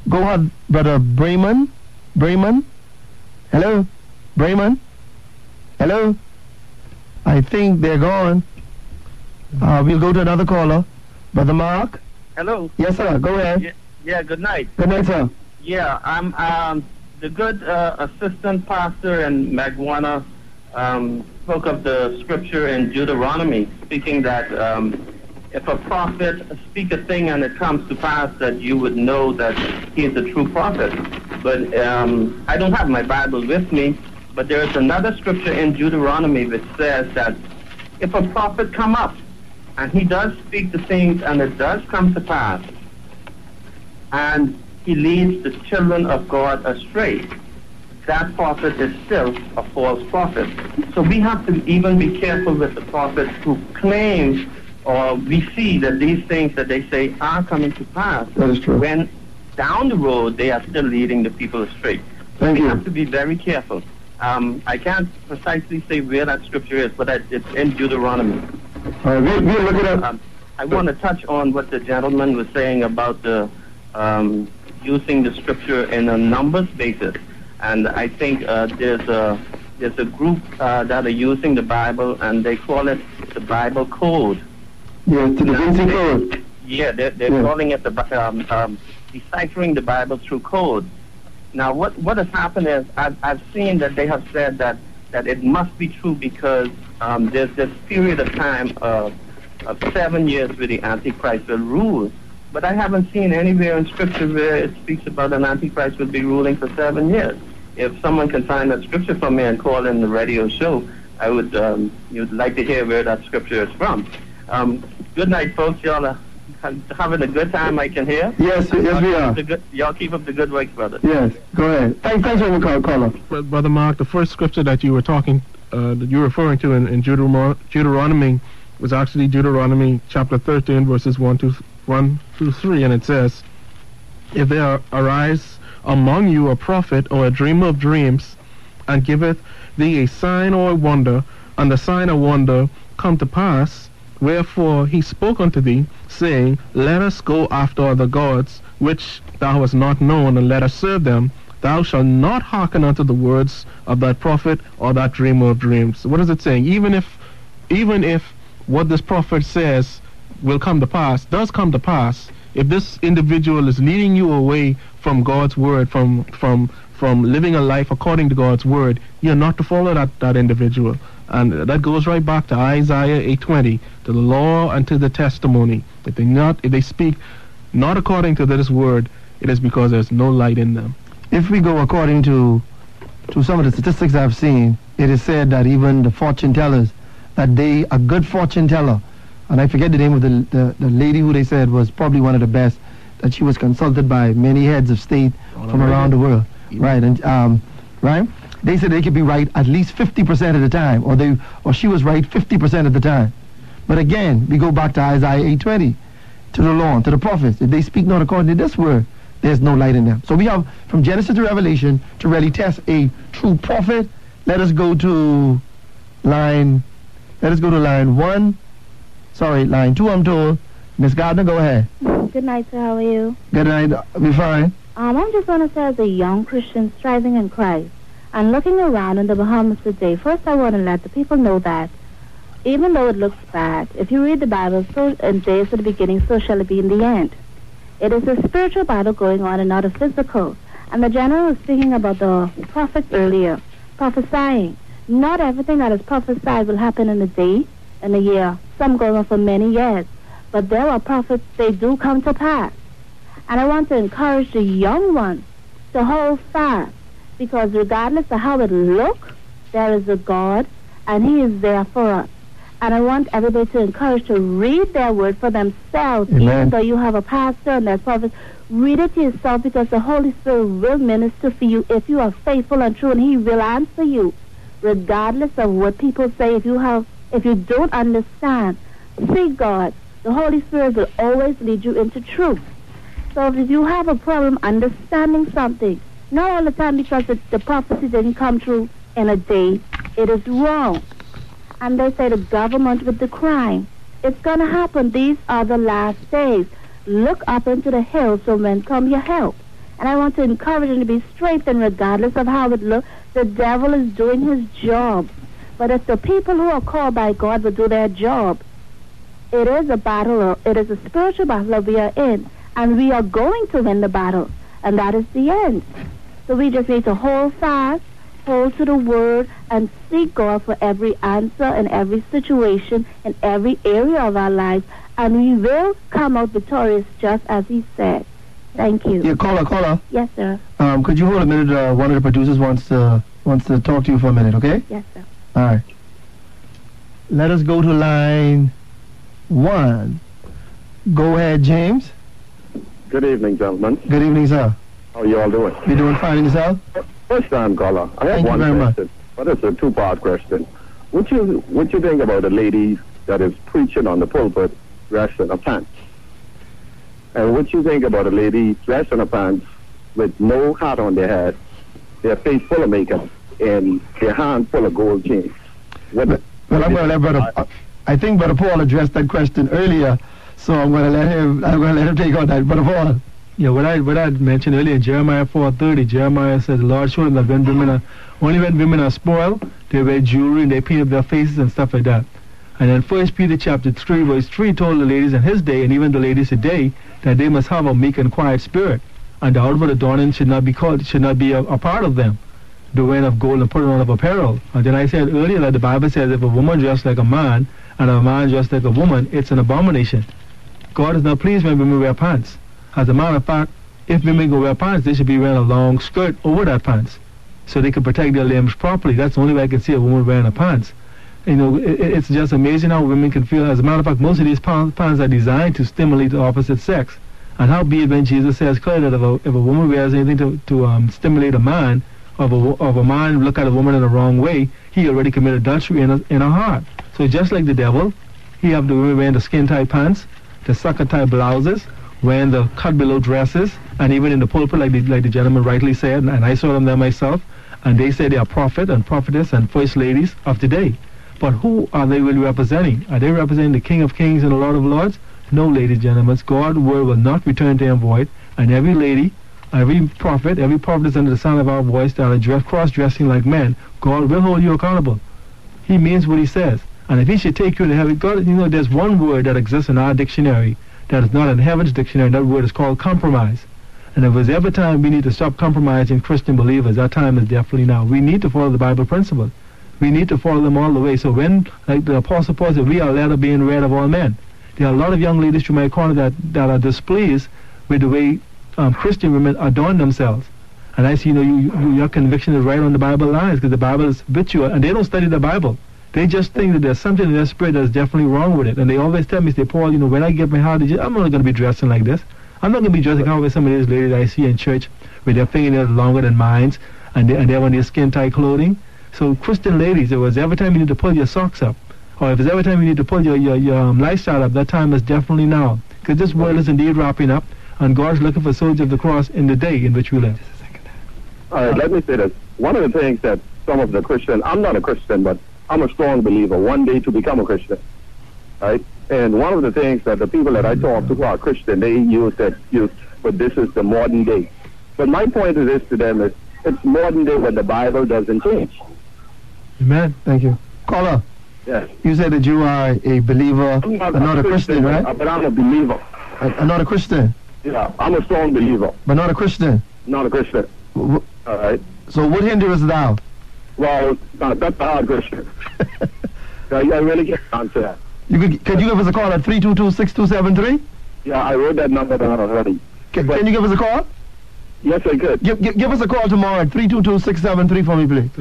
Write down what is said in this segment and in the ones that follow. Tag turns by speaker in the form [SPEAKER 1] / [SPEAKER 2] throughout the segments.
[SPEAKER 1] Go ahead, Brother Brayman. Brayman? Hello? Brayman? Hello? I think they're gone. We'll go to another caller. Brother Mark?
[SPEAKER 2] Hello.
[SPEAKER 1] Yes, sir. Go ahead.
[SPEAKER 2] Yeah, good night.
[SPEAKER 1] Good night, sir.
[SPEAKER 2] Yeah, I'm the good assistant pastor in Magwana spoke of the scripture in Deuteronomy, speaking that if a prophet speak a thing and it comes to pass, that you would know that he is a true prophet. But I don't have my Bible with me, but there is another scripture in Deuteronomy which says that if a prophet come up and he does speak the things and it does come to pass, and he leads the children of God astray, that prophet is still a false prophet. So we have to even be careful with the prophets who claim, or we see that these things that they say are coming to pass.
[SPEAKER 1] That is true.
[SPEAKER 2] When down the road they are still leading the people astray. So we have to be very careful. I can't precisely say where that scripture is, but it's in Deuteronomy.
[SPEAKER 1] We'll look it up.
[SPEAKER 2] I want to touch on what the gentleman was saying about the using the scripture in a numbers basis. And I think there's a group that are using the Bible, and they call it the Bible Code.
[SPEAKER 1] Yes, the Da Vinci Code.
[SPEAKER 2] Yeah, they're calling it the deciphering the Bible through code. Now, what has happened is I've seen that they have said that it must be true because there's this period of time of 7 years where the Antichrist will rule. But I haven't seen anywhere in Scripture where it speaks about an Antichrist will be ruling for 7 years. If someone can find that Scripture for me and call in the radio show, I would you'd like to hear where that Scripture is from. Good night, folks. Y'all are having a good time, I can hear.
[SPEAKER 1] Yes, we are.
[SPEAKER 2] Y'all keep up the good work, brother.
[SPEAKER 1] Yes, go ahead. Thanks for the caller.
[SPEAKER 3] Brother Mark, the first scripture that you were that you were referring to in Deuteronomy was actually Deuteronomy chapter 13, verses 1 through 3, and it says, "If there arise among you a prophet or a dreamer of dreams, and giveth thee a sign or a wonder, and the sign or wonder come to pass, wherefore he spoke unto thee, saying, Let us go after other gods, which thou hast not known, and let us serve them, thou shalt not hearken unto the words of that prophet or that dreamer of dreams." What is it saying? Even if what this prophet says will come to pass, does come to pass, if this individual is leading you away from God's word, from living a life according to God's word, you're not to follow that individual. And that goes right back to Isaiah 8:20, to the law and to the testimony. If they speak not according to this word, it is because there's no light in them.
[SPEAKER 1] If we go according to some of the statistics I've seen, it is said that even the fortune tellers, that they, a good fortune teller, and I forget the name of the lady who they said was probably one of the best, that she was consulted by many heads of state from around the world. Right, and right? They said they could be right at least 50% of the time, or she was right 50% of the time. But again, we go back to Isaiah 8:20, to the law, to the prophets. If they speak not according to this word, there's no light in them. So we have from Genesis to Revelation to really test a true prophet. Let us go to line 1. Sorry, line 2, I'm told. Miss Gardner, go ahead.
[SPEAKER 4] Good night, sir. How are you?
[SPEAKER 1] Good night. We're fine.
[SPEAKER 4] I just want to say, as a young Christian striving in Christ and looking around in the Bahamas today, first I want to let the people know that even though it looks bad, if you read the Bible, so in days at the beginning, so shall it be in the end. It is a spiritual battle going on and not a physical. And the general was speaking about the prophets earlier, prophesying. Not everything that is prophesied will happen in a day, in a year, some going on for many years. But there are prophets, they do come to pass. And I want to encourage the young ones to hold fast, because regardless of how it looks, there is a God, and He is there for us. And I want everybody to encourage to read their word for themselves.
[SPEAKER 1] Amen.
[SPEAKER 4] Even though you have a pastor and there's prophets, read it to yourself, because the Holy Spirit will minister for you if you are faithful and true, and He will answer you, regardless of what people say. If you don't understand, seek God. The Holy Spirit will always lead you into truth. So if you have a problem understanding something, not all the time because the prophecy didn't come true in a day, it is wrong. And they say the government with the crime. It's going to happen. These are the last days. Look up into the hills from whence come your help. And I want to encourage them to be strengthened regardless of how it looks. The devil is doing his job. But if the people who are called by God will do their job, it is a battle, it is a spiritual battle that we are in. And we are going to win the battle. And that is the end. So we just need to hold fast, hold to the word, and seek God for every answer in every situation, in every area of our lives. And we will come out victorious just as he said. Thank you.
[SPEAKER 1] Yeah, caller.
[SPEAKER 4] Yes, sir.
[SPEAKER 1] Could you hold a minute? One of the producers wants to talk to you for a minute, okay?
[SPEAKER 4] Yes, sir.
[SPEAKER 1] All right. Let us go to line 1. Go ahead, James.
[SPEAKER 5] Good evening, gentlemen.
[SPEAKER 1] Good evening, sir.
[SPEAKER 5] How are you all doing?
[SPEAKER 1] You doing fine yourself?
[SPEAKER 5] First time caller. I have
[SPEAKER 1] Thank you
[SPEAKER 5] one
[SPEAKER 1] very much.
[SPEAKER 5] question, but it's a two-part question. What you think about a lady that is preaching on the pulpit dressed in a pants? And what you think about a lady dressed in a pants with no hat on their head, their face full of makeup, and their hand full of gold chains?
[SPEAKER 1] Well, I'm going to let Brother. I think Brother Paul addressed that question earlier, so I'm going to let him take on that. Brother Paul.
[SPEAKER 6] Yeah, what I mentioned earlier in Jeremiah 4:30, Jeremiah said the Lord showed him that only when women are spoiled, they wear jewelry and they paint up their faces and stuff like that. And then 1 Peter chapter 3 verse 3 told the ladies in his day and even the ladies today that they must have a meek and quiet spirit, and the outward adorning should not be a part of them, the wearing of gold and putting on of apparel. And then I said earlier that the Bible says if a woman dressed like a man and a man dressed like a woman, it's an abomination. God is not pleased when women wear pants. As a matter of fact, if women go wear pants, they should be wearing a long skirt over that pants so they can protect their limbs properly. That's the only way I can see a woman wearing a pants. You know, it's just amazing how women can feel. As a matter of fact, most of these pants are designed to stimulate the opposite sex. And how be it when Jesus says clearly that if a woman wears anything to stimulate a man, or if a man look at a woman in the wrong way, he already committed adultery in her heart. So just like the devil, he have the women wearing the skin-tight pants, the sucker-tight blouses, wearing the cut-below dresses, and even in the pulpit, like the gentleman rightly said, and I saw them there myself, and they say they are prophet and prophetess and first ladies of today. But who are they really representing? Are they representing the King of Kings and the Lord of Lords? No, ladies and gentlemen. God's word will not return to him void, and every lady, every prophetess under the sound of our voice that are cross-dressing like men, God will hold you accountable. He means what he says. And if he should take you to heaven, God, you know, there's one word that exists in our dictionary that is not in heaven's dictionary, and that word is called compromise. And if there's ever time we need to stop compromising Christian believers, that time is definitely now. We need to follow the Bible principles. We need to follow them all the way. So when, like the Apostle Paul said, we are led of being read of all men. There are a lot of young ladies through my corner that are displeased with the way Christian women adorn themselves. And I see, you know, your conviction is right on the Bible lines, because the Bible is virtue, and they don't study the Bible. They just think that there's something in their spirit that's definitely wrong with it. And they always tell me, say, Paul, you know, when I get my heart, I'm not going to be dressing like this. I'm not going to be dressing how some of these ladies I see in church with their fingernails longer than mine, and they're wearing their skin-tight clothing. So Christian ladies, if it was every time you need to pull your socks up, or if it's every time you need to pull your lifestyle up, that time is definitely now. Because this world is indeed wrapping up, and God's looking for soldiers of the cross in the day in which we live.
[SPEAKER 5] All right, let me say this. One of the things that some of the Christians, I'm not a Christian, but I'm a strong believer, one day to become a Christian, right? And one of the things that the people that I talk to who are Christian, they use, but this is the modern day. But my point is this to them is, it's modern day when the Bible doesn't change.
[SPEAKER 1] Amen. Thank you. Caller.
[SPEAKER 5] Yes.
[SPEAKER 1] You said that you are a believer, not a Christian, right?
[SPEAKER 5] But I'm a believer.
[SPEAKER 1] Not a Christian?
[SPEAKER 5] Yeah, I'm a strong believer.
[SPEAKER 1] But not a Christian?
[SPEAKER 5] Not a Christian. All right.
[SPEAKER 1] So what hinderest thou?
[SPEAKER 5] Well, that's a hard question. I really can't answer that.
[SPEAKER 1] Could you give us a call at 322-6273?
[SPEAKER 5] Yeah, I wrote that number down already.
[SPEAKER 1] Can you give us a call?
[SPEAKER 5] Yes, I could.
[SPEAKER 1] Give us a call tomorrow at 322-673 for me, please.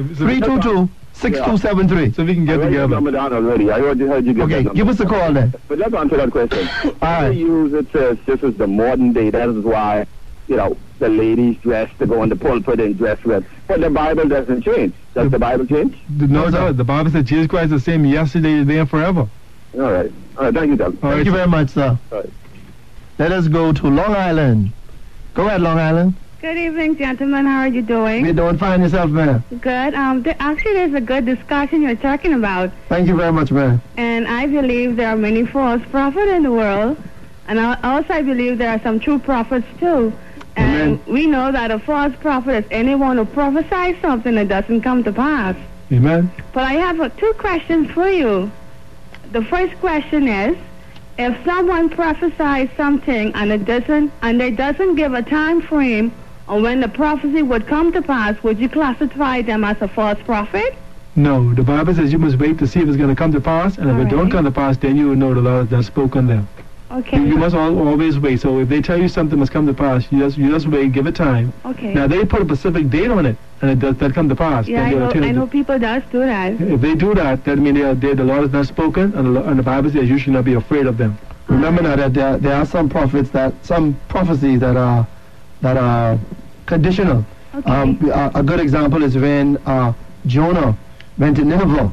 [SPEAKER 1] 322-6273.
[SPEAKER 3] So we can get together.
[SPEAKER 5] I wrote that number down already. I heard you get that number.
[SPEAKER 1] Give us a call then.
[SPEAKER 5] But let's answer that question.
[SPEAKER 1] All right.
[SPEAKER 5] It says this is the modern day. That is why, you know, the ladies dress to go on the pulpit and dress with. But the Bible doesn't change. Does the Bible change?
[SPEAKER 3] No, the Bible said Jesus Christ is the same yesterday, today, and forever.
[SPEAKER 5] All right. Thank you, Doug.
[SPEAKER 1] Thank you very much, sir.
[SPEAKER 5] All right.
[SPEAKER 1] Let us go to Long Island. Go ahead, Long Island.
[SPEAKER 7] Good evening, gentlemen. How are you doing?
[SPEAKER 1] We're doing fine yourself, man.
[SPEAKER 7] Good. Actually, there's a good discussion you're talking about.
[SPEAKER 1] Thank you very much, man.
[SPEAKER 7] And I believe there are many false prophets in the world. And I believe there are some true prophets, too. And
[SPEAKER 6] Amen.
[SPEAKER 7] we know that a false prophet is anyone who prophesies something that doesn't come to pass.
[SPEAKER 6] Amen.
[SPEAKER 7] But I have two questions for you. The first question is, if someone prophesies something and they doesn't give a time frame on when the prophecy would come to pass, would you classify them as a false prophet?
[SPEAKER 6] No, the Bible says you must wait to see if it's going to come to pass, and if it don't
[SPEAKER 7] Alright.
[SPEAKER 6] come to pass, then you will know the Lord has spoken them.
[SPEAKER 7] Okay.
[SPEAKER 6] You must always wait. So if they tell you something must come to pass, you just wait, give it time.
[SPEAKER 7] Okay.
[SPEAKER 6] Now they put a specific date on it, and it does that come to pass.
[SPEAKER 7] Yeah,
[SPEAKER 6] then they'll tell
[SPEAKER 7] I
[SPEAKER 6] you-
[SPEAKER 7] know people does do that.
[SPEAKER 6] If they do that, that means the Lord has not spoken, and the Bible says you should not be afraid of them.
[SPEAKER 1] Remember now that there are some prophecies that are conditional.
[SPEAKER 7] Okay.
[SPEAKER 1] A good example is when Jonah went to Nineveh.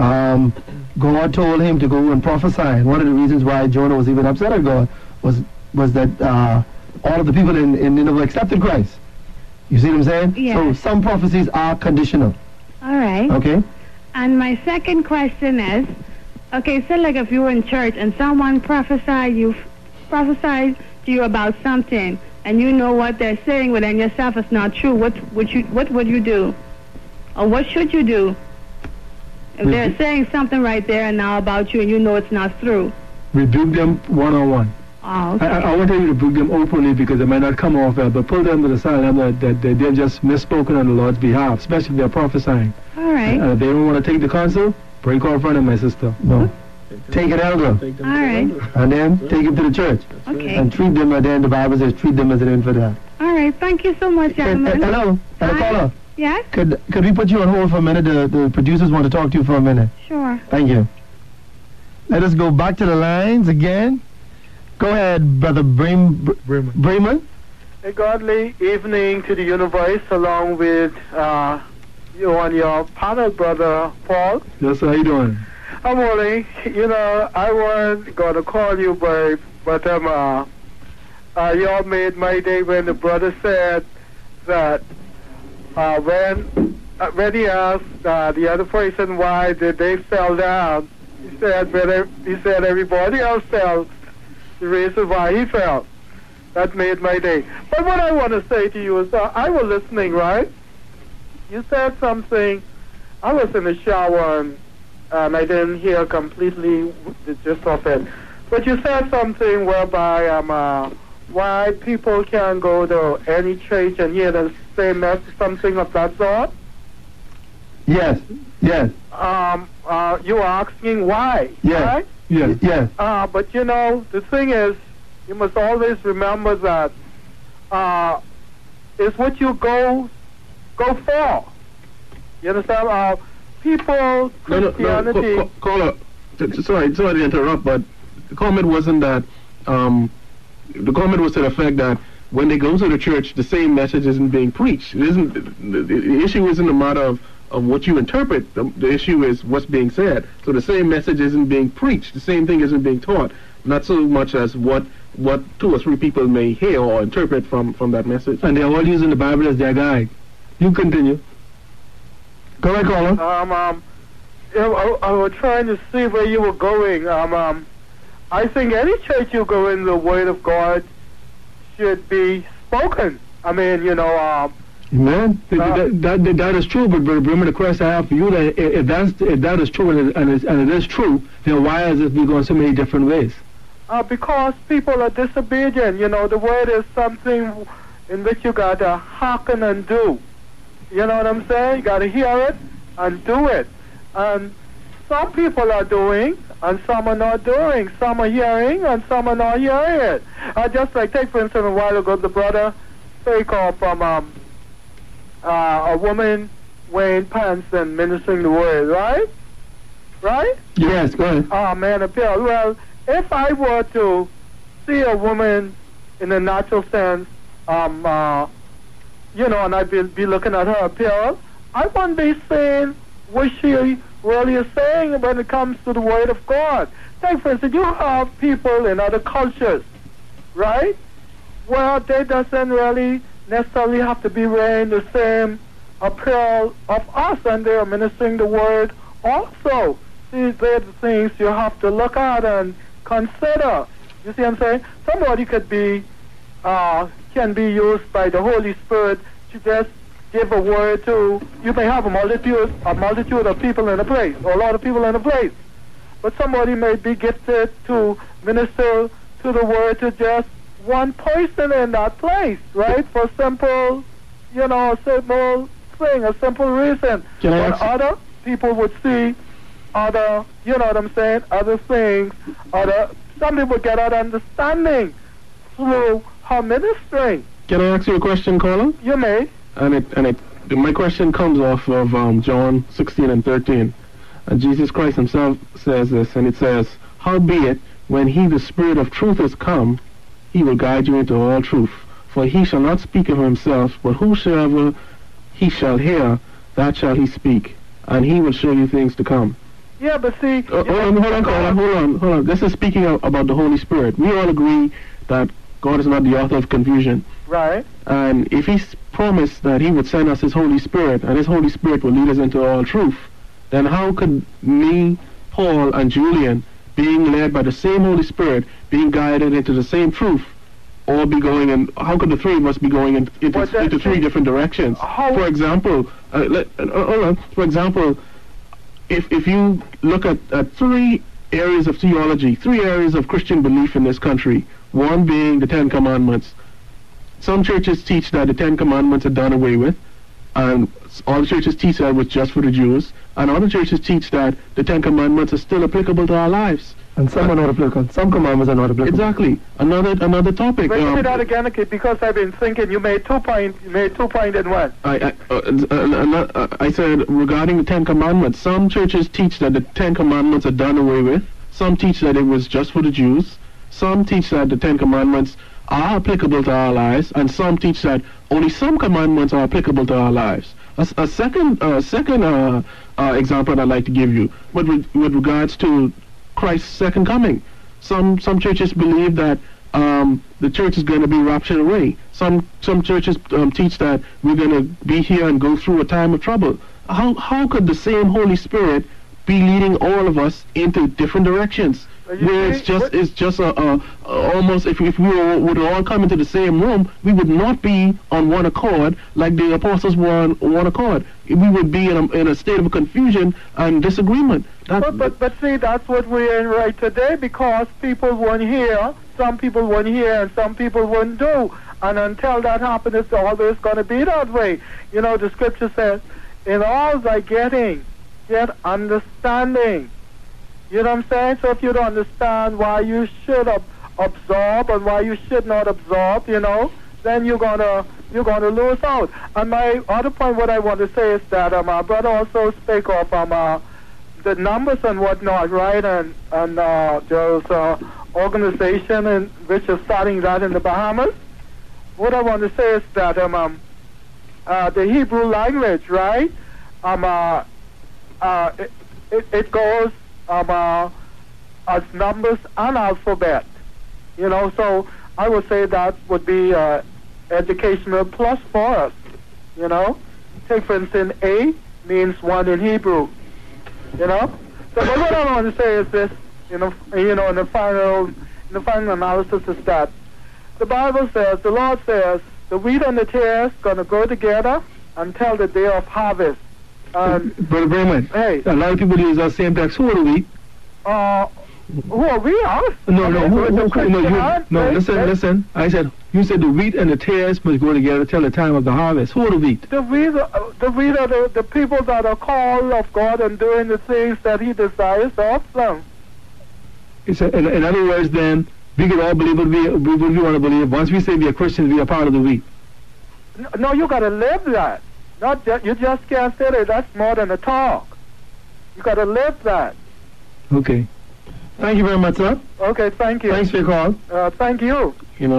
[SPEAKER 1] God told him to go and prophesy, and one of the reasons why Jonah was even upset at God was that all of the people in Nineveh accepted Christ. You see what I'm saying?
[SPEAKER 7] Yeah.
[SPEAKER 1] So some prophecies are conditional.
[SPEAKER 7] All right.
[SPEAKER 1] Okay.
[SPEAKER 7] And my second question is, okay, so like if you were in church and someone prophesied to you about something, and you know what they're saying within yourself is not true, what would you do? Or what should you do? If they're saying something right there and now about you and you know it's not true.
[SPEAKER 6] Rebuke them one-on-one.
[SPEAKER 7] Oh, okay.
[SPEAKER 6] I want you to rebuke them openly because they might not come off well, but pull them to the side and that they've just misspoken on the Lord's behalf, especially if they're prophesying.
[SPEAKER 7] All right.
[SPEAKER 6] If they don't want to take the counsel, break off from them, my sister.
[SPEAKER 1] No. Take an elder,
[SPEAKER 7] All right.
[SPEAKER 1] and then take him to the church,
[SPEAKER 7] Okay.
[SPEAKER 1] and treat them. And then the Bible says treat them as an infidel.
[SPEAKER 7] All right. Thank you so much, gentlemen.
[SPEAKER 1] Hello,
[SPEAKER 7] Hi.
[SPEAKER 1] caller.
[SPEAKER 7] Yes?
[SPEAKER 1] Could we put you on hold for a minute? The producers want to talk to you for a minute.
[SPEAKER 7] Sure.
[SPEAKER 1] Thank you. Let us go back to the lines again. Go ahead, Brother Bremen.
[SPEAKER 8] A godly evening to the universe, along with you and your panel, Brother Paul.
[SPEAKER 6] Yes, how you doing?
[SPEAKER 8] I'm only, I wasn't going to call you, babe, but y'all made my day when the brother said that when he asked the other person why did they fell down, he said everybody else fell. The reason why he fell. That made my day. But what I want to say to you is I was listening, right? You said something. I was in the shower and I didn't hear completely the gist of it. But you said something whereby why people can't go to any church and hear the same message, something of that sort.
[SPEAKER 1] Yes. Yes.
[SPEAKER 8] You were asking why,
[SPEAKER 1] Yes.
[SPEAKER 8] right?
[SPEAKER 6] Yes.
[SPEAKER 1] Yes.
[SPEAKER 8] But the thing is, you must always remember that it's what you go for. You understand? People, Christianity.
[SPEAKER 3] No, caller. Sorry to interrupt, but the comment wasn't that. The comment was to the effect that when they go to the church, the same message isn't being preached. It isn't. The issue isn't a matter of what you interpret. The issue is what's being said. So the same message isn't being preached. The same thing isn't being taught. Not so much as what 2 or 3 people may hear or interpret from that message.
[SPEAKER 6] And they're all using the Bible as their guide. You continue.
[SPEAKER 1] Go ahead, caller.
[SPEAKER 8] I was trying to see where you were going. I think any church you go in, the Word of God should be spoken. I mean,
[SPEAKER 1] Amen.
[SPEAKER 6] That is true, but Brother Bremer, the question I have for you, that if that is true and it is true, then why is it we going so many different ways?
[SPEAKER 8] Because people are disobedient. The Word is something in which you got to hearken and do. You know what I'm saying? You got to hear it and do it. And some people are doing, and some are not doing. Some are hearing, and some are not hearing it. Just like, take for instance, a while ago, the brother spoke of a woman wearing pants and ministering the word, right? Right?
[SPEAKER 1] Yes, go ahead.
[SPEAKER 8] Man appeal. Well, if I were to see a woman in a natural sense, and I'd be looking at her appeal, I wouldn't be saying what she really is saying when it comes to the Word of God. Take for instance, you have people in other cultures, right? Well, they doesn't really necessarily have to be wearing the same apparel of us, and they are ministering the Word also. These are the things you have to look at and consider. You see what I'm saying? Somebody could be can be used by the Holy Spirit to just give a word to, you may have a multitude of people in a place, or a lot of people in a place. But somebody may be gifted to minister to the word to just one person in that place, right? For simple, a simple thing, a simple reason.
[SPEAKER 3] Can I
[SPEAKER 8] But other people would see other, other things, some people get out understanding through her ministry.
[SPEAKER 3] Can I ask you a question, caller?
[SPEAKER 8] You may.
[SPEAKER 3] My question comes off of John 16 and 13. And Jesus Christ himself says this, and it says, "Howbeit, when he, the Spirit of truth, is come, he will guide you into all truth. For he shall not speak of himself, but whosoever he shall hear, that shall he speak. And he will show you things to come."
[SPEAKER 8] Yeah, but see...
[SPEAKER 3] hold on. This is speaking about the Holy Spirit. We all agree that God is not the author of confusion.
[SPEAKER 8] Right.
[SPEAKER 3] And if he's promised that he would send us his Holy Spirit, and his Holy Spirit will lead us into all truth, then how could me, Paul, and Julian, being led by the same Holy Spirit, being guided into the same truth, all be going in, how could the three of us be going into three different directions? For example, if you look at three areas of theology, three areas of Christian belief in this country, one being the Ten Commandments. Some churches teach that the Ten Commandments are done away with, and all churches teach that it was just for the Jews, and other churches teach that the Ten Commandments are still applicable to our lives.
[SPEAKER 1] And some are not applicable. Some commandments are not applicable.
[SPEAKER 3] Exactly. Another topic.
[SPEAKER 8] Wait, say that again, because I've been thinking you made 2 points. You made 2 points in one.
[SPEAKER 3] I said regarding the Ten Commandments, some churches teach that the Ten Commandments are done away with. Some teach that it was just for the Jews. Some teach that the Ten Commandments are applicable to our lives, and some teach that only some commandments are applicable to our lives. A second example I'd like to give you with regards to Christ's second coming. Some churches believe that the church is going to be raptured away. Some churches teach that we're going to be here and go through a time of trouble. How could the same Holy Spirit be leading all of us into different directions? Where it's just almost if we would all come into the same room, we would not be on one accord like the apostles were on one accord. We would be in a state of confusion and disagreement.
[SPEAKER 8] But see, that's what we're in right today, because people weren't here, some people weren't here, and some people wouldn't do. And until that happens, it's always going to be that way. The scripture says, "In all thy getting, get understanding." You know what I'm saying? So if you don't understand why you should absorb and why you should not absorb, then you're gonna lose out. And my other point, what I want to say is that my brother also spoke of the numbers and whatnot, right? And there's an organization which is starting that in the Bahamas. What I want to say is that the Hebrew language, right? It goes as numbers and alphabet, so I would say that would be educational plus for us, Take for instance, A means one in Hebrew, So what I want to say is this, in the final analysis is that the Bible says, the Lord says, the wheat and the tares going to go together until the day of harvest.
[SPEAKER 6] Brother Berman,
[SPEAKER 8] hey.
[SPEAKER 6] A lot of people use that same text. Who are we?
[SPEAKER 8] Who are we? Us?
[SPEAKER 6] Listen. I said, you said the wheat and the tares must go together till the time of the harvest. Who are the wheat?
[SPEAKER 8] The wheat are the people that are called of God and doing the things that He desires of them.
[SPEAKER 6] In other words, then, we can all believe what we want to believe. Once we say we are Christians, we are part of the wheat.
[SPEAKER 8] No, you got to live that. You just can't say that. That's more than a talk. You got to live that.
[SPEAKER 1] Okay. Thank you very much, sir.
[SPEAKER 8] Okay, thank you.
[SPEAKER 1] Thanks for your call.
[SPEAKER 8] Thank you.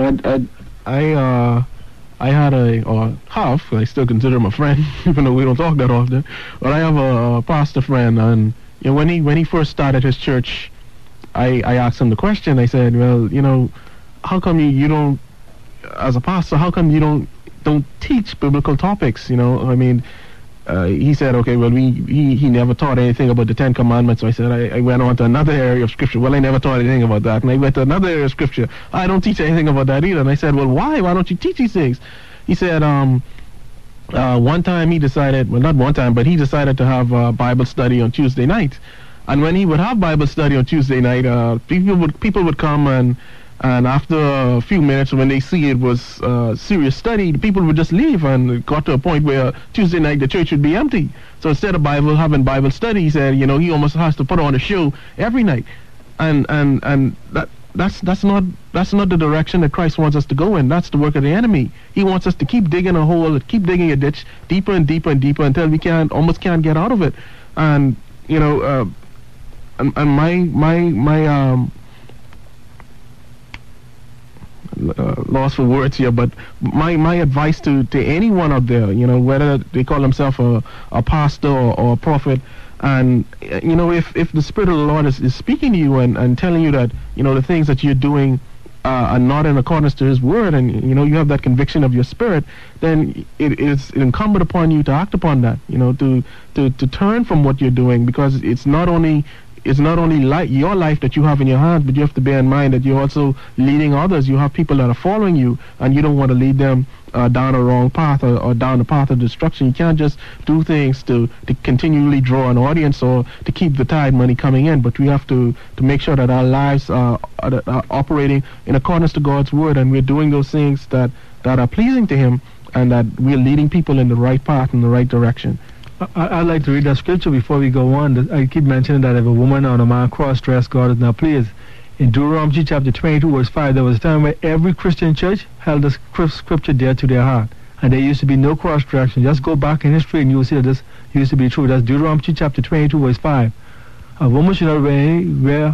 [SPEAKER 3] I had I still consider him a friend, even though we don't talk that often. But I have a pastor friend, and when he first started his church, I asked him the question. I said, well, how come you don't, as a pastor, how come you don't teach biblical topics? he said, okay, well, he never taught anything about the Ten Commandments. So I said, I went on to another area of Scripture. Well, I never taught anything about that. And I went to another area of Scripture. I don't teach anything about that either. And I said, well, why? Why don't you teach these things? He said, one time he decided, well, not one time, but he decided to have Bible study on Tuesday night. And when he would have Bible study on Tuesday night, people would come, and after a few minutes, when they see it was serious study, the people would just leave, and it got to a point where Tuesday night the church would be empty. So instead of having Bible study, he said, he almost has to put on a show every night, and that's not the direction that Christ wants us to go in. That's the work of the enemy. He wants us to keep digging a hole, keep digging a ditch deeper and deeper and deeper until we almost can't get out of it. And and my lost for words here, but my advice to anyone out there, whether they call themselves a pastor or a prophet, and if the Spirit of the Lord is speaking to you and telling you that the things that you're doing are not in accordance to His word, and you have that conviction of your spirit, then it is incumbent upon you to act upon that, to turn from what you're doing, because it's not only your life that you have in your hands, but you have to bear in mind that you're also leading others. You have people that are following you, and you don't want to lead them down a wrong path or down the path of destruction. You can't just do things to continually draw an audience or to keep the tide money coming in, but we have to make sure that our lives are operating in accordance to God's word, and we're doing those things that are pleasing to Him, and that we're leading people in the right path, in the right direction.
[SPEAKER 6] I'd like to read that scripture before we go on. I keep mentioning that if a woman or a man cross-dressed, God is not pleased. In Deuteronomy chapter 22, verse 5, there was a time where every Christian church held this scripture dear to their heart. And there used to be no cross-dressing. Just go back in history and you will see that this used to be true. That's Deuteronomy chapter 22, verse 5. A woman should not wear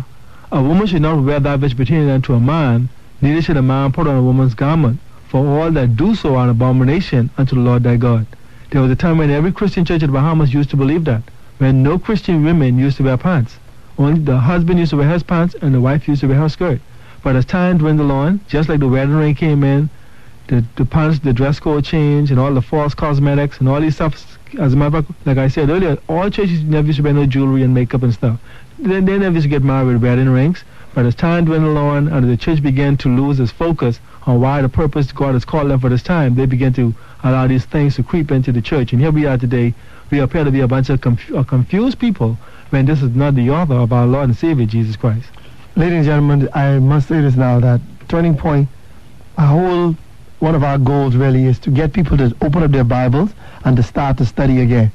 [SPEAKER 6] that which pertaineth unto a man, neither should a man put on a woman's garment. For all that do so are an abomination unto the Lord thy God. There was a time when every Christian church in the Bahamas used to believe that, when no Christian women used to wear pants. Only the husband used to wear his pants and the wife used to wear her skirt. But as time dwindled on, just like the wedding ring came in, the pants, the dress code changed, and all the false cosmetics and all these stuff. As a matter of fact, like I said earlier, all churches never used to wear no jewelry and makeup and stuff. They never used to get married with wedding rings. But as time dwindled on and the church began to lose its focus on why the purpose God has called them for this time, they began to allow these things to creep into the church. And here we are today. We appear to be a bunch of confused people when this is not the author of our Lord and Savior, Jesus Christ.
[SPEAKER 1] Ladies and gentlemen, I must say this now, that Turning Point, one of our goals really is to get people to open up their Bibles and to start to study again.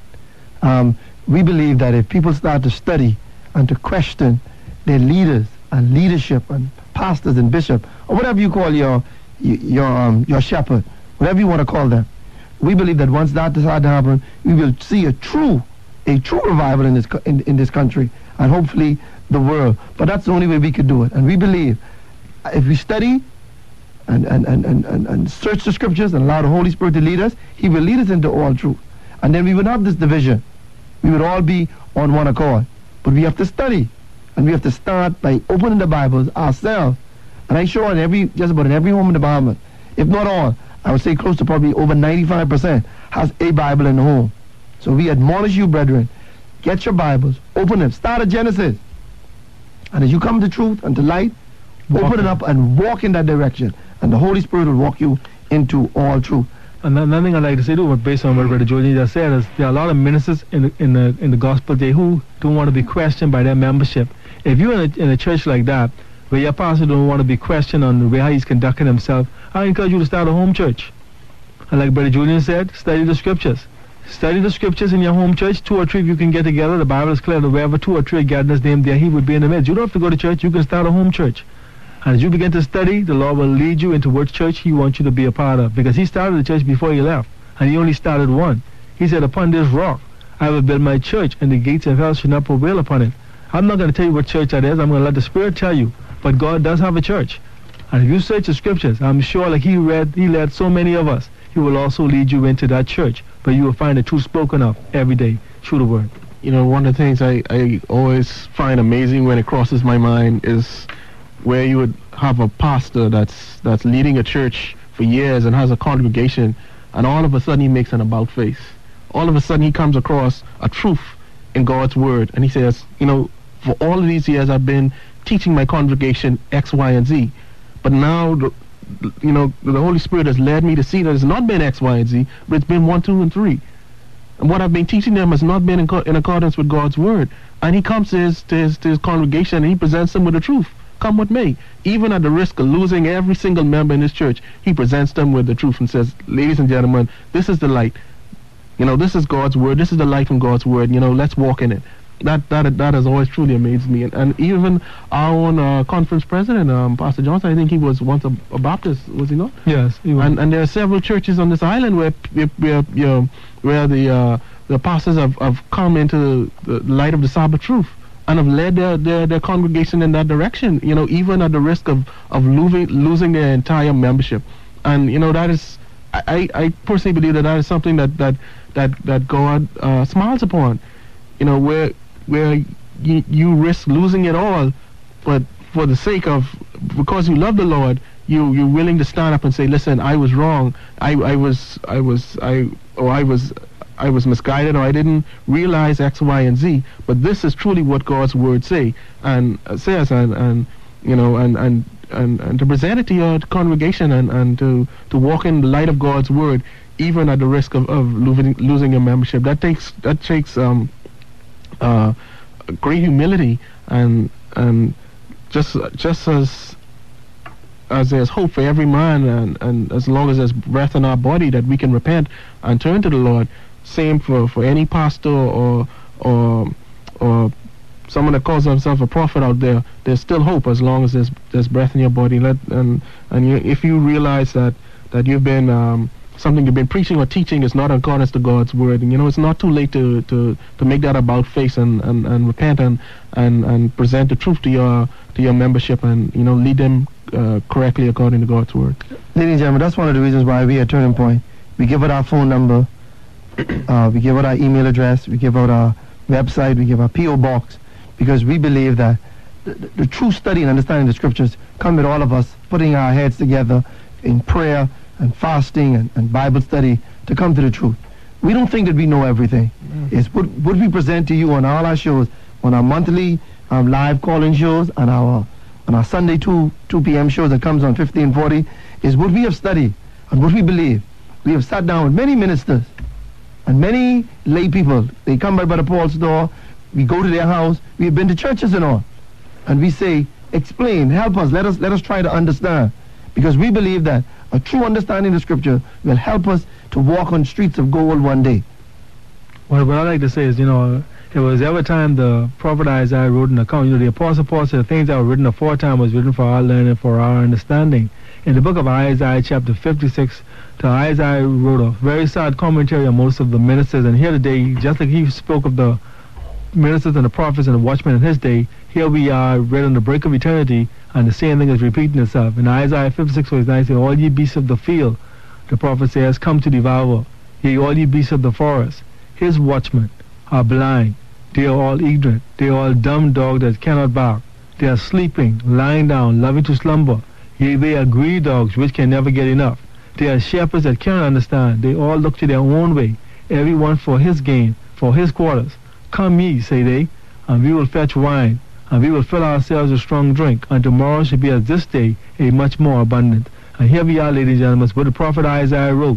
[SPEAKER 1] We believe that if people start to study and to question their leaders and leadership and pastors and bishops, or whatever you call your shepherd, whatever you want to call them, we believe that once that starts to happen, we will see a true revival in this country and hopefully the world. But that's the only way we could do it. And we believe if we study and search the scriptures and allow the Holy Spirit to lead us, He will lead us into all truth. And then we would not have this division. We would all be on one accord. But we have to study. And we have to start by opening the Bibles ourselves. And I'm sure just about in every home in the Bahamas, if not all, I would say close to probably over 95% has a Bible in the home. So we admonish you, brethren, get your Bibles, open them, start at Genesis. And as you come to truth and to light, open it up and walk in that direction. And the Holy Spirit will walk you into all truth.
[SPEAKER 6] Another thing I'd like to say too, based on what Brother Jordan just said, is there are a lot of ministers in the gospel today who don't want to be questioned by their membership. If you're in a church like that, where your pastor don't want to be questioned on the way how he's conducting himself, I encourage you to start a home church. And like Brother Julian said, study the scriptures. Study the scriptures in your home church. 2 or 3 of you can get together. The Bible is clear that wherever 2 or 3 are gathered in His name, there He would be in the midst. You don't have to go to church. You can start a home church. And as you begin to study, the Lord will lead you into which church He wants you to be a part of. Because He started the church before He left. And He only started one. He said, upon this rock I will build my church, and the gates of hell shall not prevail upon it. I'm not going to tell you what church that is. I'm going to let the Spirit tell you. But God does have a church. And if you search the scriptures, I'm sure like He led so many of us, He will also lead you into that church. But you will find the truth spoken of every day through the Word.
[SPEAKER 3] One of the things I always find amazing when it crosses my mind is where you would have a pastor that's leading a church for years and has a congregation, and all of a sudden he makes an about face. all of a sudden he comes across a truth in God's word, and he says, for all of these years I've been teaching my congregation X, Y, and Z, but now the Holy Spirit has led me to see that it's not been X, Y, and Z, but it's been 1, 2, and 3. And what I've been teaching them has not been in accordance with God's word. And he comes to his congregation and he presents them with the truth. Come what may. Even at the risk of losing every single member in his church, he presents them with the truth and says, ladies and gentlemen, this is the light. This is God's word. This is the light from God's word. Let's walk in it. That has always truly amazed me. And even our own conference president, Pastor Johnson, I think he was once a Baptist, was he not?
[SPEAKER 6] Yes, he was.
[SPEAKER 3] And there are several churches on this island where the pastors have come into the light of the Sabbath truth and have led their congregation in that direction, even at the risk of losing their entire membership. And that is, I personally believe that is something that God smiles upon, where you risk losing it all, but for the sake of, because you love the Lord, you're willing to stand up and say, listen, I was wrong, I was misguided, or I didn't realize X, Y, and Z, but this is truly what God's word says, and to present it to your congregation and to walk in the light of God's word, even at the risk of losing your membership. That takes great humility, and just as there's hope for every man, and as long as there's breath in our body that we can repent and turn to the Lord. Same for any pastor or someone that calls himself a prophet out there. There's still hope as long as there's breath in your body. If you realize that you've been something you've been preaching or teaching is not in accordance to God's word, and it's not too late to make that about face and repent and present the truth to your membership, and lead them correctly according to God's word.
[SPEAKER 1] Ladies and gentlemen, that's one of the reasons why we at Turning Point, we give out our phone number, we give out our email address, we give out our website, we give our P.O. box, because we believe that the true study and understanding the scriptures come with all of us putting our heads together in prayer and fasting and Bible study to come to the truth. We don't think that we know everything. It's what we present to you on all our shows, on our monthly live call-in shows, and on our Sunday 2 p.m. shows that comes on 1540, is what we have studied and what we believe. We have sat down with many ministers and many lay people. They come by Brother Paul's door. We go to their house. We have been to churches and all. And we say, explain, help us, let us try to understand. Because we believe that a true understanding of the scripture will help us to walk on streets of gold one day.
[SPEAKER 6] Well, what I like to say is, it was every time the prophet Isaiah wrote an account, the Apostle Paul said the things that were written aforetime was written for our learning, for our understanding. In the book of Isaiah, chapter 56, Isaiah wrote a very sad commentary on most of the ministers. And here today, just like he spoke of the ministers and the prophets and the watchmen in his day, here we are right on the break of eternity, and the same thing is repeating itself. In Isaiah 56, verse 9, says, all ye beasts of the field, the prophet says, come to devour. Yea, all ye beasts of the forest, his watchmen are blind. They are all ignorant. They are all dumb dogs that cannot bark. They are sleeping, lying down, loving to slumber. Yea, they are greedy dogs which can never get enough. They are shepherds that cannot understand. They all look to their own way, every one for his gain, for his quarters. Come ye, say they, and we will fetch wine, and we will fill ourselves with strong drink, and tomorrow shall be as this day, a much more abundant. And here we are, ladies and gentlemen, what the prophet Isaiah wrote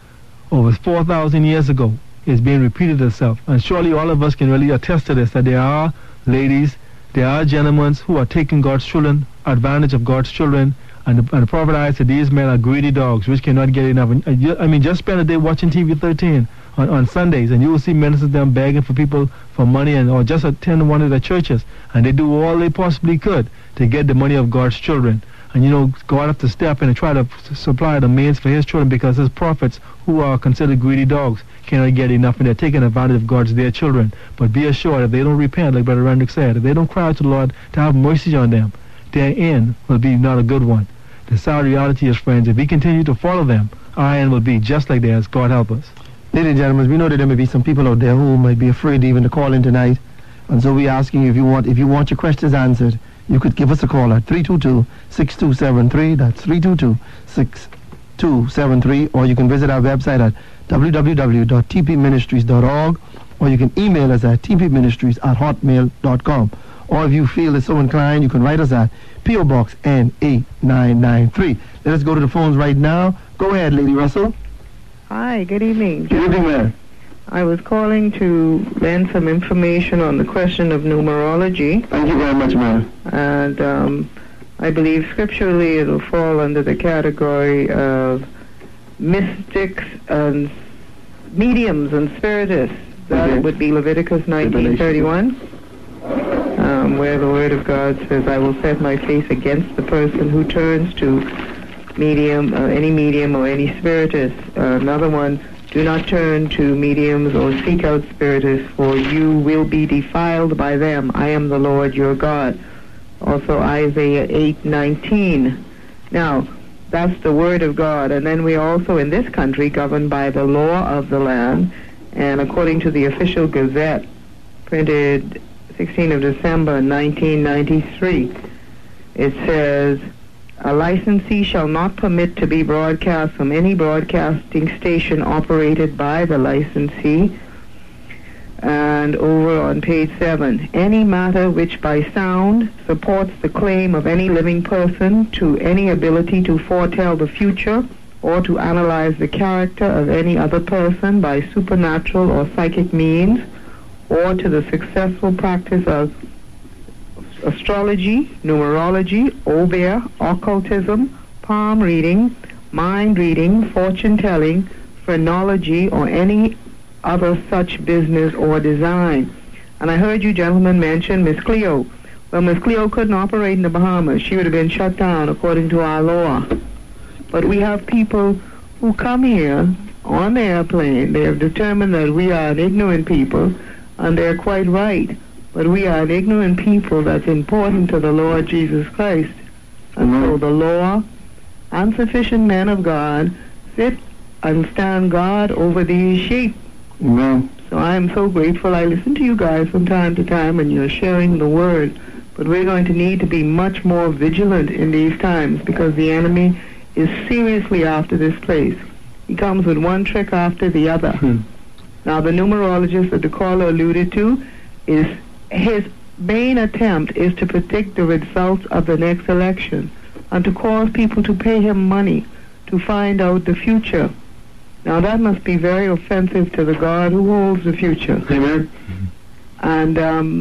[SPEAKER 6] over 4,000 years ago is being repeated itself. And surely all of us can really attest to this, that there are ladies, there are gentlemen who are taking God's children, advantage of God's children, and the prophet Isaiah said these men are greedy dogs which cannot get enough. And, just spend a day watching TV 13 on Sundays, and you will see ministers them begging for people for money, or just attend one of the churches, and they do all they possibly could to get the money of God's children. And God has to step in and try to supply the means for his children, because his prophets, who are considered greedy dogs, cannot get enough, and they're taking advantage of God's dear children. But be assured, if they don't repent, like Brother Rendrick said, if they don't cry out to the Lord to have mercy on them, their end will be not a good one. The sad reality is, friends, if we continue to follow them, our end will be just like theirs. God help us.
[SPEAKER 1] Ladies and gentlemen, we know that there may be some people out there who might be afraid even to call in tonight, and so we're asking you, if you want your questions answered, you could give us a call at 322-6273. That's 273, or you can visit our website at www.tpministries.org, or you can email us at tpministries@hotmail.com. Or if you feel it's so inclined, you can write us at P.O. Box N8993. Let us go to the phones right now. Go ahead, Lady Russell.
[SPEAKER 9] Hi, good evening.
[SPEAKER 1] Good evening, ma'am.
[SPEAKER 9] I was calling to lend some information on the question of numerology.
[SPEAKER 1] Thank you very much, ma'am.
[SPEAKER 9] And I believe scripturally it will fall under the category of mystics and mediums and spiritists. That would be Leviticus 19:31, where the Word of God says, "I will set my face against the person who turns to medium, any medium or any spiritist." Another one, "Do not turn to mediums or seek out spiritists, for you will be defiled by them. I am the Lord your God." Also Isaiah 8:19. Now, that's the Word of God. And then we are also in this country governed by the law of the land. And according to the official Gazette, printed 16th of December 1993, it says, "A licensee shall not permit to be broadcast from any broadcasting station operated by the licensee." And over on page 7, "Any matter which by sound supports the claim of any living person to any ability to foretell the future or to analyze the character of any other person by supernatural or psychic means, or to the successful practice of astrology, numerology, obeah, occultism, palm reading, mind reading, fortune telling, phrenology, or any other such business or design." And I heard you gentlemen mention Miss Cleo. Well, Miss Cleo couldn't operate in the Bahamas. She would have been shut down according to our law. But we have people who come here on the airplane. They have determined that we are an ignorant people, and they're quite right. But we are an ignorant people that's important to the Lord Jesus Christ. And so the law and sufficient men of God sit and stand guard over these sheep.
[SPEAKER 1] Amen.
[SPEAKER 9] So I am so grateful. I listen to you guys from time to time, and you're sharing the word. But we're going to need to be much more vigilant in these times, because the enemy is seriously after this place. He comes with one trick after the other. Now, the numerologist that the caller alluded to, is his main attempt is to predict the results of the next election and to cause people to pay him money to find out the future. Now, that must be very offensive to the God who holds the future.
[SPEAKER 1] Amen.
[SPEAKER 9] And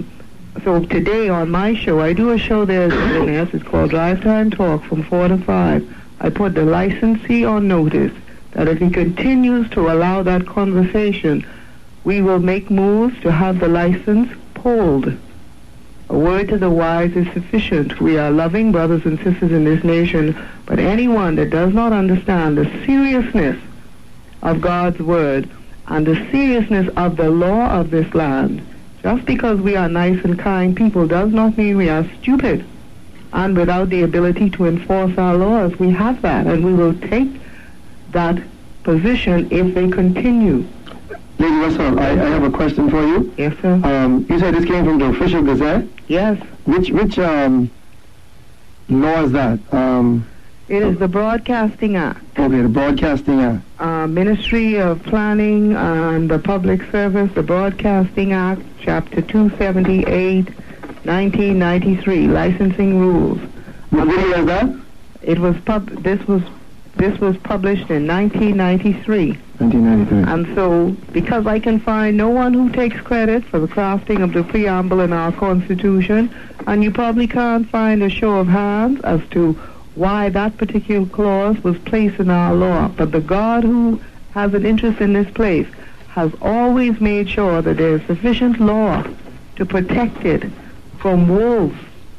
[SPEAKER 9] so today on my show, I do a show there at CNS. It's called Drive Time Talk from 4 to 5. I put the licensee on notice that if he continues to allow that conversation, we will make moves to have the license pulled. A word to the wise is sufficient. We are loving brothers and sisters in this nation, but anyone that does not understand the seriousness of God's word and the seriousness of the law of this land, just because we are nice and kind people does not mean we are stupid and without the ability to enforce our laws. We have that, and we will take that position if they continue.
[SPEAKER 1] Lady Russell, I have a question for you.
[SPEAKER 9] Yes, sir.
[SPEAKER 1] You said this came from the official Gazette?
[SPEAKER 9] Yes.
[SPEAKER 1] Which law is that?
[SPEAKER 9] It is the Broadcasting Act.
[SPEAKER 1] Okay, the Broadcasting Act.
[SPEAKER 9] Ministry of Planning and the Public Service, the Broadcasting Act, Chapter 278, 1993, Licensing Rules.
[SPEAKER 1] What year is that?
[SPEAKER 9] It was this was published in 1993.
[SPEAKER 1] 1993.
[SPEAKER 9] And so, because I can find no one who takes credit for the crafting of the preamble in our Constitution, and you probably can't find a show of hands as to why that particular clause was placed in our law. But the God who has an interest in this place has always made sure that there is sufficient law to protect it from wolves.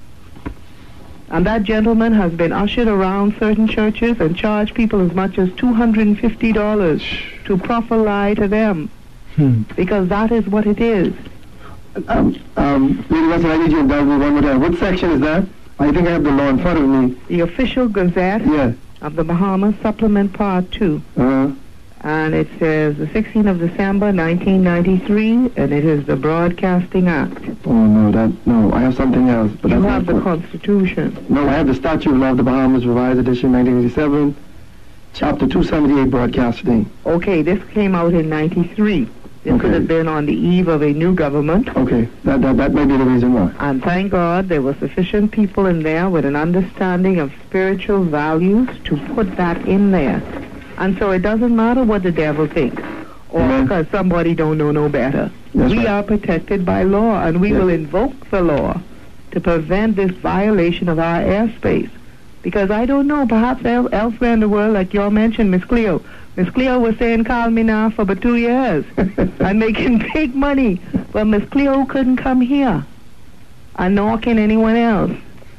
[SPEAKER 9] And that gentleman has been ushered around certain churches and charged people as much as $250 to prophesy to them. Because that is what it is.
[SPEAKER 1] Lady Russell, I need you to indulge me one more time. What section is that? I think I have the law in front of me.
[SPEAKER 9] The official Gazette of the Bahamas, Supplement Part 2. And it says the 16th of December, 1993, and it is the Broadcasting Act.
[SPEAKER 1] Oh, no, I have something else. But
[SPEAKER 9] you have the Constitution.
[SPEAKER 1] No, I have the Statute of Law of the Bahamas, Revised Edition, 1987. chapter 278 broadcasting.
[SPEAKER 9] Okay, this came out in 93. This
[SPEAKER 1] Okay.
[SPEAKER 9] would have been on the eve of a new government.
[SPEAKER 1] Okay, that might be the reason why.
[SPEAKER 9] And thank God there were sufficient people in there with an understanding of spiritual values to put that in there. And so it doesn't matter what the devil thinks, or
[SPEAKER 1] Amen.
[SPEAKER 9] because somebody don't know no better.
[SPEAKER 1] That's
[SPEAKER 9] We
[SPEAKER 1] right.
[SPEAKER 9] are protected by law, and we
[SPEAKER 1] Yes.
[SPEAKER 9] will invoke the law to prevent this violation of our airspace. Because I don't know, perhaps elsewhere in the world, like you all mentioned, Miss Cleo. Miss Cleo was saying, call me now for about 2 years. I'm making big money. But Miss Cleo couldn't come here. And nor can anyone else.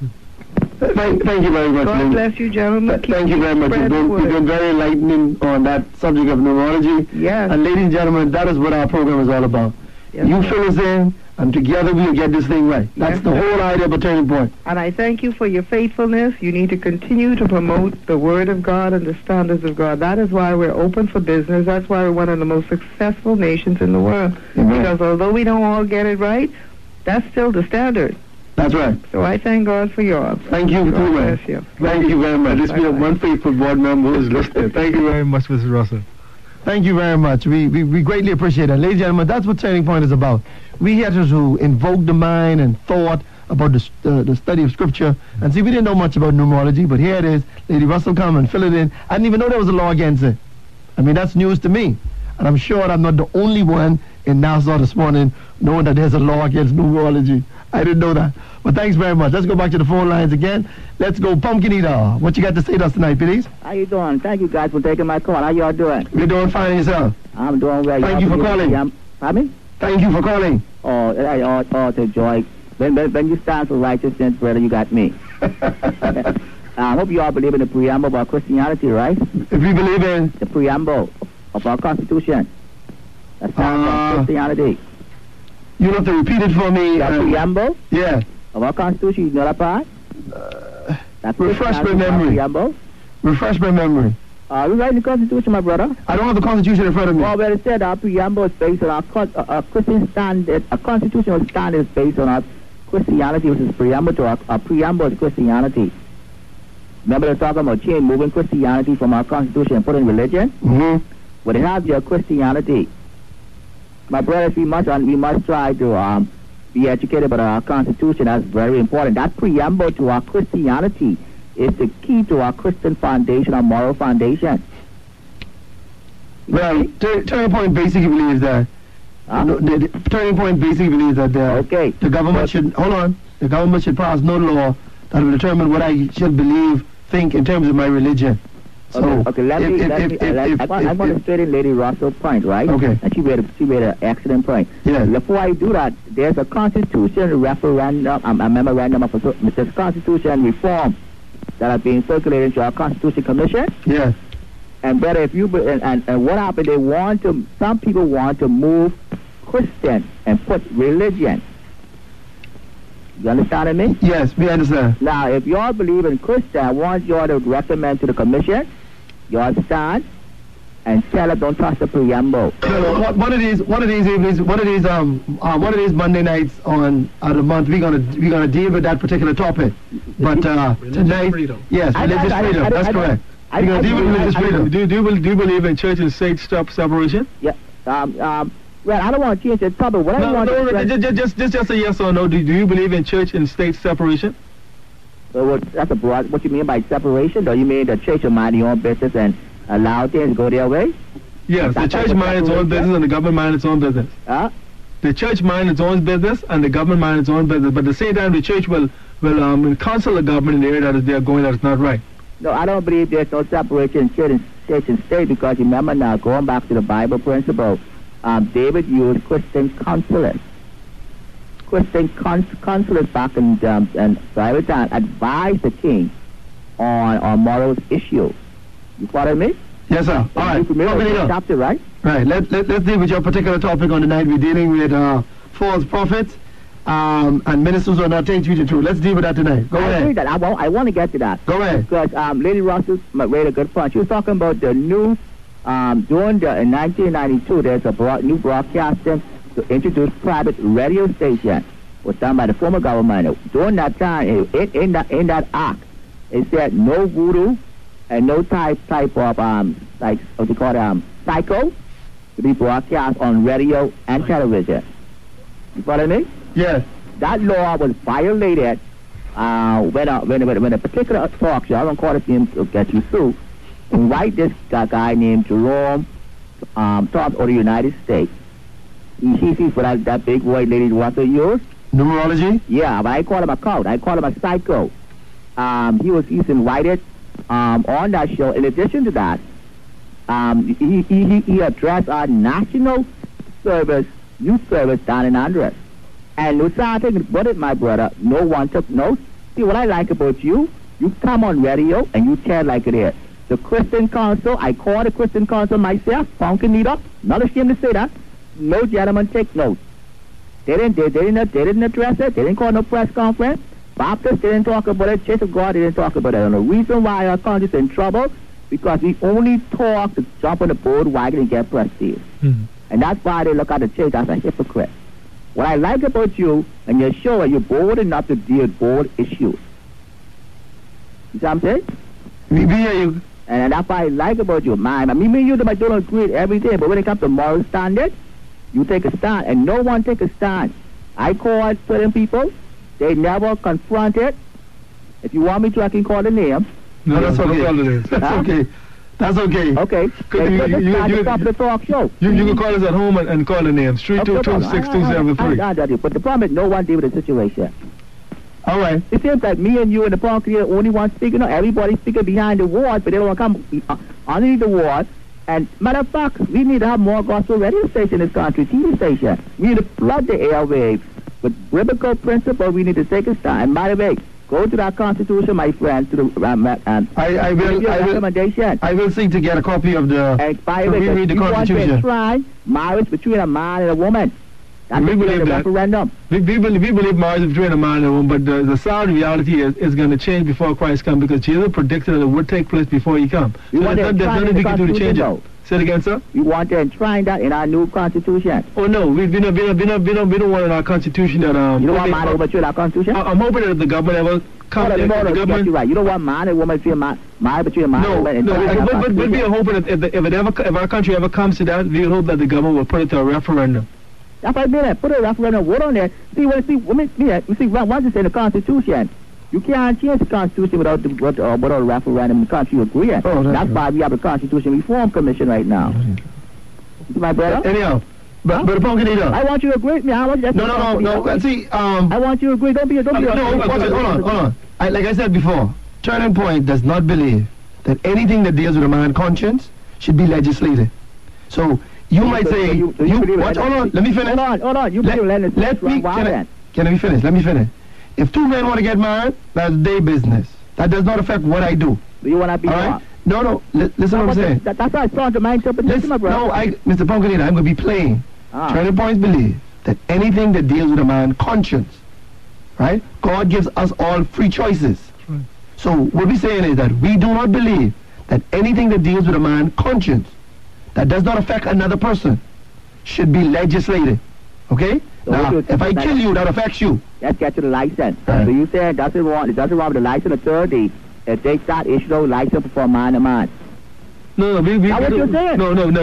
[SPEAKER 1] Thank you very much,
[SPEAKER 9] God
[SPEAKER 1] Lynn.
[SPEAKER 9] bless you, gentlemen. Keep-
[SPEAKER 1] Thank you very much.
[SPEAKER 9] spread the
[SPEAKER 1] You've
[SPEAKER 9] word.
[SPEAKER 1] been very enlightening on that subject of numerology.
[SPEAKER 9] Yes.
[SPEAKER 1] And ladies and gentlemen, that is what our program is all about.
[SPEAKER 9] Yes,
[SPEAKER 1] You
[SPEAKER 9] sir.
[SPEAKER 1] fill us in, and together we'll get this thing right. That's
[SPEAKER 9] Yes,
[SPEAKER 1] the
[SPEAKER 9] sir.
[SPEAKER 1] whole idea of a turning point.
[SPEAKER 9] And I thank you for your faithfulness. You need to continue to promote the Word of God and the standards of God. That is why we're open for business. That's why we're one of the most successful nations in the world.
[SPEAKER 1] Amen.
[SPEAKER 9] Because although we don't all get it right, that's still the standard.
[SPEAKER 1] That's right.
[SPEAKER 9] So I thank God for yours.
[SPEAKER 1] Thank you,
[SPEAKER 9] God
[SPEAKER 1] too,
[SPEAKER 9] bless
[SPEAKER 1] man.
[SPEAKER 9] you.
[SPEAKER 1] Thank you very much. This be
[SPEAKER 9] Bye-bye.
[SPEAKER 6] One faithful board member who is listening. Thank you very much, Mr. Russell.
[SPEAKER 1] Thank you very much. We greatly appreciate it. Ladies and gentlemen, that's what Turning Point is about. We here to invoke the mind and thought about the study of Scripture. And see, we didn't know much about numerology, but here it is. Lady Russell come and fill it in. I didn't even know there was a law against it. I mean, that's news to me. And I'm sure I'm not the only one in Nassau this morning knowing that there's a law against numerology. I didn't know that. But thanks very much. Let's go back to the phone lines again. Let's go, Pumpkin Eater. What you got to say to us tonight, please?
[SPEAKER 10] How you doing? Thank you guys for taking my call. How y'all doing?
[SPEAKER 1] We're doing fine yourself.
[SPEAKER 10] I'm doing well.
[SPEAKER 1] Thank you for calling.
[SPEAKER 10] Pardon me?
[SPEAKER 1] Thank you for calling.
[SPEAKER 10] Oh, to joy. When you stand for righteousness, brother, you got me. I hope you all believe in the preamble of our Christianity, right?
[SPEAKER 1] If we believe in
[SPEAKER 10] The preamble of our Constitution. That's Christianity.
[SPEAKER 1] you have to repeat it for me.
[SPEAKER 10] The preamble
[SPEAKER 1] Yeah.
[SPEAKER 10] of our Constitution, you know that part? That's
[SPEAKER 1] refresh my
[SPEAKER 10] Christianity, our
[SPEAKER 1] memory.
[SPEAKER 10] Preamble.
[SPEAKER 1] Refresh my memory.
[SPEAKER 10] We writing the Constitution, my brother.
[SPEAKER 1] I don't have the Constitution in front of me.
[SPEAKER 10] Well, it said our preamble is based on our Christian standard. A constitutional standard is based on our Christianity, which is preamble to our preamble is Christianity. Remember they're talking about moving Christianity from our Constitution and putting religion?
[SPEAKER 1] Mm-hmm.
[SPEAKER 10] Well, they have your Christianity. My brothers, we must try to be educated about our Constitution. That's very important. That preamble to our Christianity is the key to our Christian foundation, our moral foundation.
[SPEAKER 1] Well, Turning Point basically believes that. The Turning Point basically believes that the government should hold on. The government should pass no law that will determine what I should believe, think in terms of my religion. So
[SPEAKER 10] Okay, I'm going to straighten Lady Russell's point, right?
[SPEAKER 1] Okay.
[SPEAKER 10] And she made an excellent point.
[SPEAKER 1] Yeah.
[SPEAKER 10] Before I do that, there's a constitution referendum, a memorandum of Mr. Constitution reform that are being circulated to our Constitution Commission.
[SPEAKER 1] Yeah.
[SPEAKER 10] And brother, if you and what happened? Some people want to move Christian and put religion. You understand me?
[SPEAKER 1] Yes, we understand.
[SPEAKER 10] Now, if y'all believe in Christian, I want y'all to recommend to the commission, y'all stand and tell them don't touch the preamble.
[SPEAKER 1] No, one of these evenings, one of these Monday nights on the month, we're gonna deal with that particular topic. But tonight,
[SPEAKER 3] freedom.
[SPEAKER 1] yes, religious freedom. That's correct. We're gonna deal with religious freedom.
[SPEAKER 6] Do you believe in church and state separation?
[SPEAKER 10] Yeah. Well, I don't want to change the topic. What I want to
[SPEAKER 6] Just a yes or no. Do you believe in church and state separation?
[SPEAKER 10] That's a broad. What you mean by separation? Do you mean the church will mind their own business and allow things to go their way?
[SPEAKER 6] Yes, the church mind its own business and the government mind its own business. The church mind its own business and the government mind its own business. But at the same time, the church will counsel the government in the area that they are going that is not right.
[SPEAKER 10] No, I don't believe there's no separation in church and state because remember now, going back to the Bible principle, David used Christian counselors. Christian counselors back in Bible time advised the king on moral issues. You follow me?
[SPEAKER 1] Yes, sir. All right.
[SPEAKER 10] Chapter, right?
[SPEAKER 1] Right. Let's deal with your particular topic on the night. We're dealing with false prophets and ministers who are not telling you the truth. Let's deal with that tonight. Go ahead.
[SPEAKER 10] Agree that. I want to get to that.
[SPEAKER 1] Go ahead.
[SPEAKER 10] Because Lady Russell made a good point. She was talking about the new, in 1992, there's a new broadcasting to introduce private radio station was done by the former government. During that time, in that act, it said no voodoo and no type of like what they call psycho to be broadcast on radio and television. You follow me?
[SPEAKER 1] Yes.
[SPEAKER 10] That law was violated when a particular talk show, I don't call his name to get you through, invite this guy named Jerome talks of the United States. He sees for that big white lady who wants to use.
[SPEAKER 1] Numerology?
[SPEAKER 10] Yeah, but I call him a cult. I call him a psycho. He's invited on that show. In addition to that, he addressed our national service, youth service down in Andres. And no scientific about it, my brother. No one took notes. See, what I like about you come on radio and you tell like it is. The Christian Council, I call the Christian Council myself, Punkanita, not ashamed to say that. No gentleman take notes. They didn't address it. They didn't call no press conference. Baptists didn't talk about it. Church of God didn't talk about it. And the reason why our country's in trouble, because we only talk to jump on the board wagon and get prestige.
[SPEAKER 6] Mm-hmm.
[SPEAKER 10] And that's why they look at the church as a hypocrite. What I like about you, and you're sure you're bold enough to deal with bold issues. You see what I'm saying?
[SPEAKER 1] We hear you.
[SPEAKER 10] And that's what I like about you, man. I mean, me and you don't agree with everything, but when it comes to moral standards, you take a stand, and no one take a stand. I call certain people, they never confront it. If you want me to, I can call the name.
[SPEAKER 1] No, that's okay. That's okay. That's okay.
[SPEAKER 10] Okay. You stop the talk show.
[SPEAKER 6] You can call us at home and call the names. 322-6273.
[SPEAKER 10] But the problem is no one deal with the situation.
[SPEAKER 1] All right.
[SPEAKER 10] It seems like me and you and the punk are the only one speaking. No, everybody's speaking behind the wall, but they don't want to come underneath the wall. And matter of fact, we need to have more gospel radio stations in this country, TV station. We need to flood the airwaves with biblical principle. We need to take a stand. And by the way, go to that Constitution, my friend, to the
[SPEAKER 1] I will seek to get a copy of the.
[SPEAKER 10] And by the way,
[SPEAKER 1] read the
[SPEAKER 10] you
[SPEAKER 1] Constitution.
[SPEAKER 10] want to try marriage between a man and a woman. That's
[SPEAKER 6] we believe that.
[SPEAKER 10] Referendum.
[SPEAKER 6] We believe marriage between a man and a woman, but the sad reality is going to change before Christ comes, because Jesus predicted that it would take place before he comes. So there's nothing we can do to change it. Say it again, sir?
[SPEAKER 10] You want to enshrine that in our new Constitution?
[SPEAKER 6] Oh no, we don't want in our Constitution that
[SPEAKER 10] You don't want man and woman between our Constitution?
[SPEAKER 6] I'm hoping that the government ever comes.
[SPEAKER 10] You right. You don't want man and woman between marriage between a man and woman.
[SPEAKER 6] But we are hoping that if our country ever comes to that, we hope that the government will put it to a referendum.
[SPEAKER 10] That's what I mean. Put a referendum vote on there. See, once it's in the Constitution, you can't change the Constitution without a referendum in the country you agree on. That's why we have a Constitution Reform Commission right now. My brother?
[SPEAKER 1] Anyhow, but Punkanita.
[SPEAKER 10] I want you to agree with me. I want you to
[SPEAKER 1] No. See, I
[SPEAKER 10] want you to agree. Don't be hold
[SPEAKER 1] on. Like I said before, Turning Point does not believe that anything that deals with a man's conscience should be legislated. So you might say, hold on, let me finish.
[SPEAKER 10] Hold on, you believe
[SPEAKER 1] can I finish? Let me finish. If two men want to get married, that's their business. That does not affect what I do.
[SPEAKER 10] Do you want to be
[SPEAKER 1] right? No, listen what I'm saying.
[SPEAKER 10] That's how I saw my interpretation, my brother.
[SPEAKER 1] No, Mr. Punkanita, I'm going to be plain. Turning Points believe that anything that deals with a man's conscience, right? God gives us all free choices. Right. So what we're saying is that we do not believe that anything that deals with a man's conscience that does not affect another person should be legislated. Okay? So now, if I kill you, that affects you.
[SPEAKER 10] Let's get to the license. Right. So you say it doesn't wrong with the license authority if they start issuing license for man to man.
[SPEAKER 6] No, we
[SPEAKER 10] that's what you're saying.
[SPEAKER 6] No, we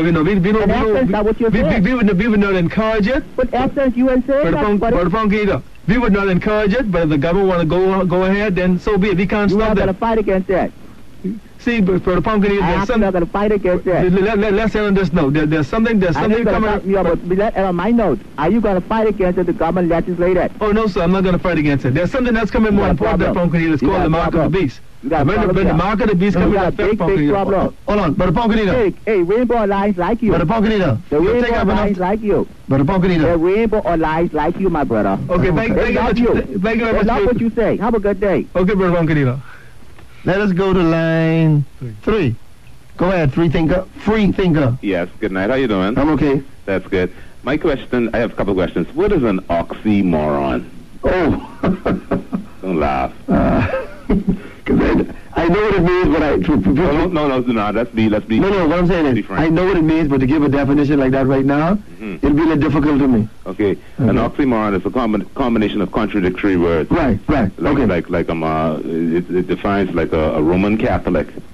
[SPEAKER 6] would not encourage it.
[SPEAKER 10] But essence, you ain't saying
[SPEAKER 6] that. We would not encourage it, but if the government want to go ahead, then so be it. We can't stop that.
[SPEAKER 10] You're not going to fight against that.
[SPEAKER 6] See, but for the Punkanita,
[SPEAKER 10] there's something. I'm not going to fight against that.
[SPEAKER 6] Let's end on this note. There's something coming up.
[SPEAKER 10] On my note, are you going to fight against it? The government legislated.
[SPEAKER 6] Oh no, sir, I'm not going to fight against it. There's something that's coming more important than Punkanita. It's called the mark of the beast. When the mark of the beast comes,
[SPEAKER 10] a big problem.
[SPEAKER 1] Hold on, but Punkanita.
[SPEAKER 10] Hey, Rainbow Alliance like you.
[SPEAKER 1] But Punkanita.
[SPEAKER 10] The Rainbow Alliance like you.
[SPEAKER 1] But Punkanita.
[SPEAKER 10] The Rainbow Alliance like you, my brother.
[SPEAKER 6] Okay, thank you very much.
[SPEAKER 10] That's what you say. Have a good day.
[SPEAKER 6] Okay, brother Punkanita.
[SPEAKER 1] Let us go to line 3. Go ahead, free thinker.
[SPEAKER 11] Yes, good night. How you doing?
[SPEAKER 1] I'm okay.
[SPEAKER 11] That's good. My question, I have a couple of questions. What is an oxymoron?
[SPEAKER 1] Oh.
[SPEAKER 11] Don't laugh.
[SPEAKER 1] Because I know what it means, but
[SPEAKER 11] No, let's be.
[SPEAKER 1] No, what I'm saying is, I know what it means, but to give a definition like that right now, it'll be a little difficult to me.
[SPEAKER 11] Okay. An oxymoron is a combination of contradictory words.
[SPEAKER 1] Right.
[SPEAKER 11] It defines like a Roman Catholic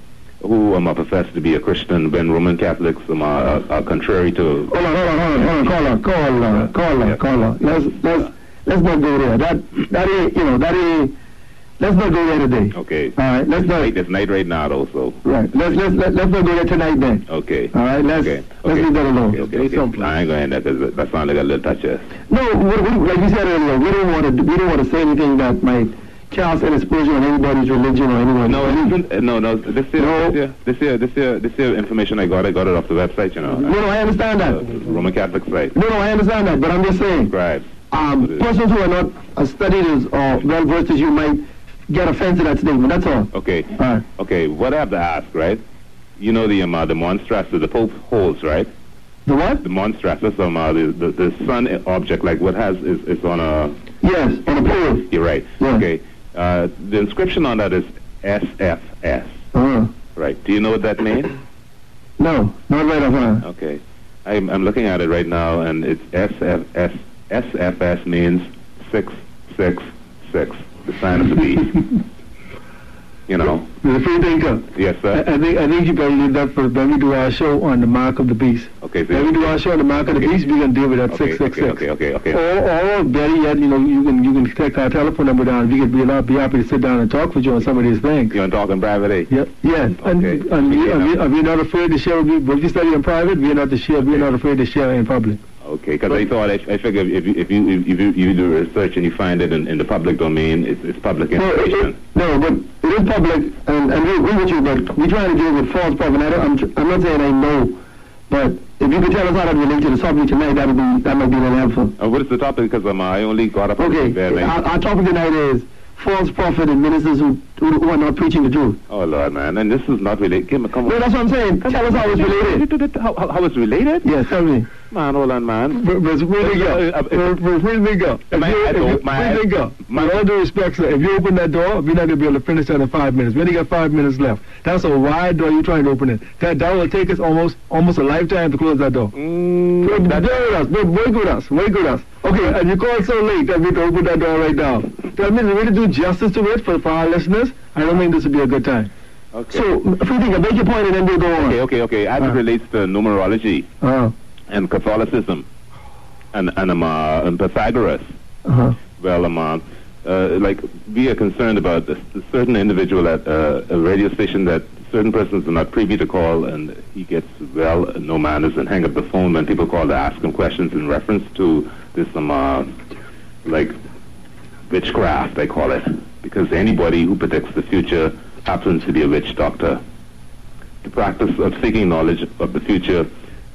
[SPEAKER 11] who profess to be a Christian when Roman Catholics are contrary to...
[SPEAKER 1] Hold on, caller. Let's not go there. That ain't, let's not go there today.
[SPEAKER 11] Okay.
[SPEAKER 1] All right, let's not.
[SPEAKER 11] It's night right now, also.
[SPEAKER 1] Right. Let's not go there tonight then.
[SPEAKER 11] Okay.
[SPEAKER 1] All right. Let's leave that alone.
[SPEAKER 11] Okay. I ain't going there because that sounds like a little touchy.
[SPEAKER 1] No, like you said earlier, we don't want to say anything that might cast an exposure on anybody's religion or anyone.
[SPEAKER 11] No. This here information I got it off the website, you know.
[SPEAKER 1] No, I understand that.
[SPEAKER 11] Roman Catholic site.
[SPEAKER 1] No, I understand that, but I'm just saying.
[SPEAKER 11] Right.
[SPEAKER 1] Persons who are not as studied as or well versed as you might get offense to that statement. That's all.
[SPEAKER 11] Okay.
[SPEAKER 1] All right.
[SPEAKER 11] Okay. What I have to ask, right? You know the monstrous that the Pope holds, right?
[SPEAKER 1] The what?
[SPEAKER 11] The monstrous. That's the sun object, like what has is on a.
[SPEAKER 1] Yes, on a pole.
[SPEAKER 11] You're right.
[SPEAKER 1] Yeah.
[SPEAKER 11] Okay. The inscription on that is SFS. Right. Do you know what that means?
[SPEAKER 1] No, not right off.
[SPEAKER 11] Okay. I'm looking at it right now, and it's SFS. SFS means 666, the sign of the beast. You know.
[SPEAKER 6] The free thinker.
[SPEAKER 11] Yes, sir.
[SPEAKER 6] I think you better leave that for when we do our show on the mark of the beast.
[SPEAKER 11] Okay. So
[SPEAKER 6] when we do our show on the mark of the beast, we can deal with that 666.
[SPEAKER 11] Okay.
[SPEAKER 6] Or better yet, you can take our telephone number down. We could be happy to sit down and talk with you on some of these things.
[SPEAKER 11] You want to talk in private, eh?
[SPEAKER 6] Yeah.
[SPEAKER 11] Okay.
[SPEAKER 6] And we're not afraid to share. What you study in private, we're not afraid to share in public.
[SPEAKER 11] Okay, because I figure if you do research and you find it in the public domain, it's public information.
[SPEAKER 1] No, but it is public, and we agree with you, but we're trying to deal with false prophet. I'm not saying I know, but if you could tell us how that relates to the subject tonight, that might be really helpful.
[SPEAKER 11] What is the topic? Because I only got up.
[SPEAKER 1] Okay, our topic tonight is false prophet and ministers who are not preaching the truth.
[SPEAKER 11] Oh, Lord, man. And this is not related. Come on.
[SPEAKER 1] No, that's what I'm saying. Tell us how it's related.
[SPEAKER 11] How it's related?
[SPEAKER 1] Yes, tell me.
[SPEAKER 11] Man, hold on, man.
[SPEAKER 6] Where we go? With all due respect, sir, if you open that door, we're not going to be able to finish that in 5 minutes. We only got 5 minutes left. That's a wide door you're trying to open it. That will take us almost a lifetime to close that door. Wait with us. Okay, and you called so late that we can open that door right now. Tell me, to really do justice to it for our listeners, I don't think this would be a good time.
[SPEAKER 11] Okay.
[SPEAKER 1] So, Friedrich, make your point and then we'll go on.
[SPEAKER 11] Okay. As it relates to numerology and Catholicism and Pythagoras, well, like we are concerned about a certain individual at a radio station that certain persons are not privy to call, and he gets no manners and hang up the phone when people call to ask him questions in reference to this like witchcraft, I call it, because anybody who predicts the future happens to be a witch doctor. The practice of seeking knowledge of the future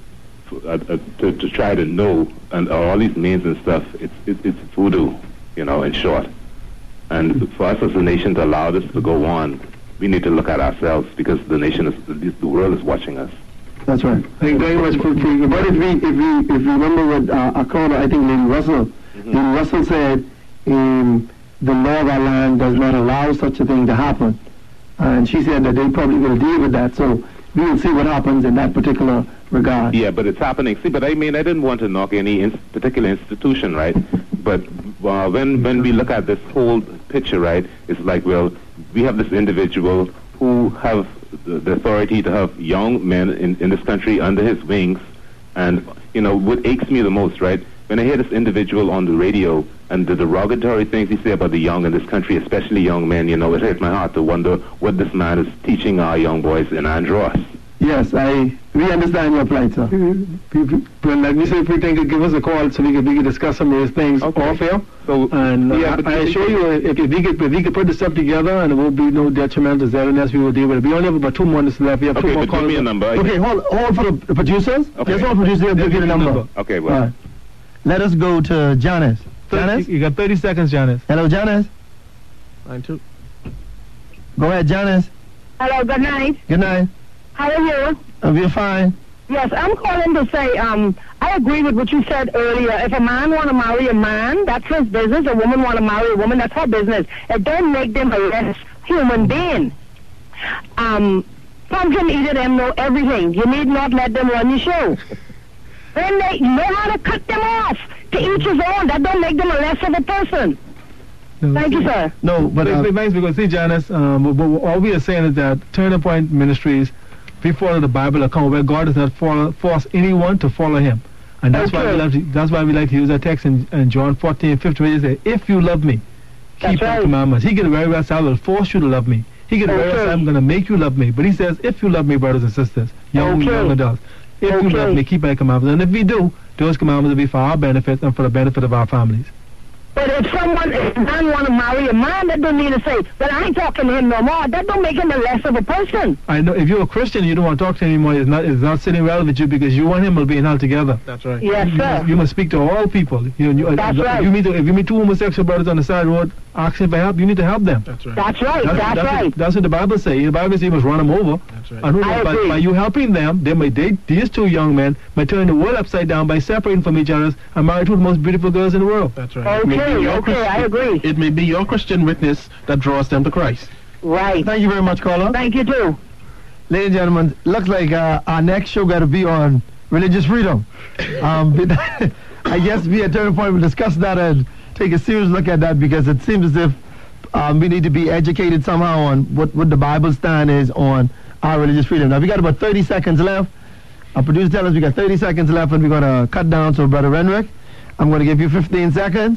[SPEAKER 11] to try to know, and all these names and stuff, it's voodoo, in short. And for us as a nation to allow this to go on, we need to look at ourselves, because the world is watching us.
[SPEAKER 1] That's right. Thank you very much for but if we remember what our caller, I think Lady Russell, Lady Russell said, the law of our land does not allow such a thing to happen. And she said that they probably will deal with that. So we will see what happens in that particular regard.
[SPEAKER 11] Yeah, but it's happening. See, but I didn't want to knock any particular institution, right? But when we look at this whole picture, right, it's like, well, we have this individual who have the authority to have young men in this country under his wings. And, what aches me the most, right, when I hear this individual on the radio and the derogatory things he say about the young in this country, especially young men, it hurts my heart to wonder what this man is teaching our young boys in Andros.
[SPEAKER 1] Yes, we understand your plight, sir.
[SPEAKER 6] Let me say, if we think, give us a call so we can discuss some of these things off here.
[SPEAKER 11] So,
[SPEAKER 6] and I assure you, if we could put this stuff together and it will be no detriment to ZNS, we will deal with it. We only have about 2 minutes left. We have 2 more calls.
[SPEAKER 11] Give me a number.
[SPEAKER 1] Okay, hold for the producers.
[SPEAKER 11] Okay.
[SPEAKER 1] Yes, all producers, they'll give you the number.
[SPEAKER 11] Okay, well.
[SPEAKER 1] Right. Let us go to Janice. Janice?
[SPEAKER 6] You got 30 seconds, Janice.
[SPEAKER 1] Hello, Janice.
[SPEAKER 3] Line 2.
[SPEAKER 1] Go ahead, Janice.
[SPEAKER 12] Hello, good night.
[SPEAKER 1] Good night.
[SPEAKER 12] How are you?
[SPEAKER 1] We're fine.
[SPEAKER 12] Yes, I'm calling to say, I agree with what you said earlier. If a man want to marry a man, that's his business. A woman want to marry a woman, that's her business. It don't make them a less human being. Pumpkin eater them know everything. You need not let them run your show. When they know how to cut them off, to each his own, that don't make them a less of a person. Thank you, sir.
[SPEAKER 1] No, but
[SPEAKER 6] thanks, because see, Janice, all we are saying is that Turning Point Ministries, we follow the Bible account where God does not force anyone to follow Him, and that's why we like to use that text in John 14:50, where He says, "If you love Me, keep my commandments." He can very well say, "I will force you to love Me." He can very well say, "I'm going to make you love Me." But He says, "If you love Me, brothers and sisters, young adults, if you love Me, keep my commandments." And if we do, those commandments will be for our benefit and for the benefit of our families.
[SPEAKER 12] But if a man want to marry a man, that don't mean to say, "Well, I ain't talking to him no more." That don't make him a less of a person.
[SPEAKER 6] I know. If you're a Christian and you don't want to talk to him anymore, it's not sitting well with you, because you want him to be in hell together.
[SPEAKER 3] That's right.
[SPEAKER 12] Yes, sir.
[SPEAKER 6] You must speak to all people.
[SPEAKER 12] That's right.
[SPEAKER 6] If you meet two homosexual brothers on the side of the road asking for help, you need to help them.
[SPEAKER 3] That's right.
[SPEAKER 12] That's right.
[SPEAKER 6] That's what the Bible says. The Bible says you must run them over.
[SPEAKER 3] That's right.
[SPEAKER 6] And by you helping them, these two young men might turn the world upside down by separating from each other and marry two of the most beautiful girls in the world.
[SPEAKER 3] That's right.
[SPEAKER 12] Okay, I agree.
[SPEAKER 3] It may be your Christian witness that draws them to Christ.
[SPEAKER 12] Right.
[SPEAKER 1] Thank you very much, caller.
[SPEAKER 12] Thank you, too.
[SPEAKER 1] Ladies and gentlemen, looks like our next show got to be on religious freedom. I guess we at Turning Point will discuss that and take a serious look at that, because it seems as if we need to be educated somehow on what the Bible stand is on our religious freedom. Now, we got about 30 seconds left. Our producer tells us we got 30 seconds left, and we're going to cut down. So, Brother Renwick, I'm going to give you 15 seconds.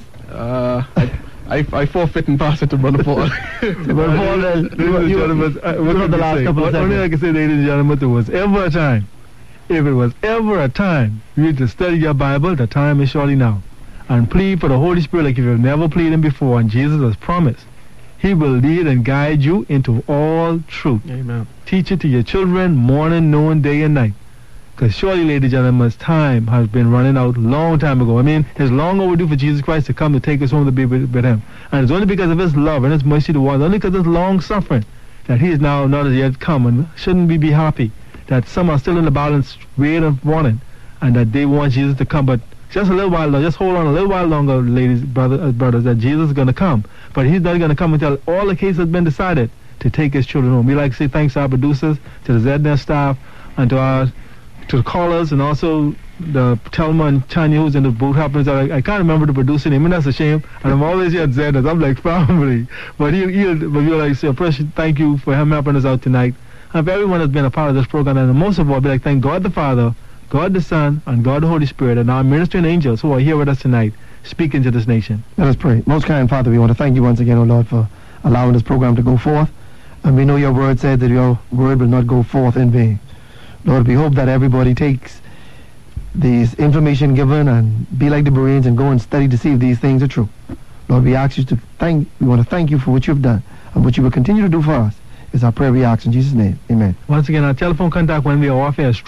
[SPEAKER 3] I forfeit and pass it to Brother Paul.
[SPEAKER 1] Brother Paul, you have the last couple of seconds.
[SPEAKER 6] Only I can say, ladies and gentlemen, there was ever a time. If it was ever a time you need to study your Bible, the time is surely now. And plead for the Holy Spirit like if you've never pleaded Him before, and Jesus has promised. He will lead and guide you into all truth.
[SPEAKER 3] Amen.
[SPEAKER 6] Teach it to your children morning, noon, day, and night. Because surely, ladies and gentlemen, time has been running out long time ago. I mean, it's long overdue for Jesus Christ to come to take us home to be with Him. And it's only because of His love and His mercy to us, only because of His long suffering, that He is now not as yet come. And shouldn't we be happy that some are still in the balance, waiting and wanting, and that they want Jesus to come? But just a little while longer, just hold on a little while longer, ladies, brothers, that Jesus is going to come. But He's not going to come until all the cases have been decided to take His children home. We like to say thanks to our producers, to the ZNet staff, and to the callers, and also the Telma and Tanya who's in the booth. Happens I can't remember the producer name, and that's a shame. And I'm always here at ZNet. I'm like family. But we like to say a precious thank you for him helping us out tonight, and for everyone that's been a part of this program. And most of all, we like to thank God the Father, God the Son, and God the Holy Spirit, and our ministering angels who are here with us tonight, speaking to this nation.
[SPEAKER 1] Let us pray. Most kind Father, we want to thank you once again, O Lord, for allowing this program to go forth. And we know your word said that your word will not go forth in vain. Lord, we hope that everybody takes this information given and be like the Bereans and go and study to see if these things are true. Lord, we ask you we want to thank you for what you've done and what you will continue to do for us. Is our prayer we ask in Jesus' name. Amen.
[SPEAKER 6] Once again, our telephone contact when we are off air is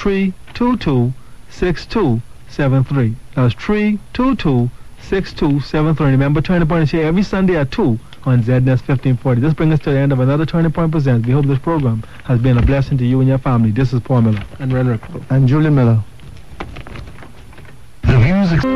[SPEAKER 6] 322-6273. That's 322-6273. Remember, Turning Point is here every Sunday at 2 on ZNS 1540. This brings us to the end of another Turning Point Presents. We hope this program has been a blessing to you and your family. This is Paul Miller.
[SPEAKER 3] And Renwick.
[SPEAKER 1] And Julian Miller.
[SPEAKER 13] The music.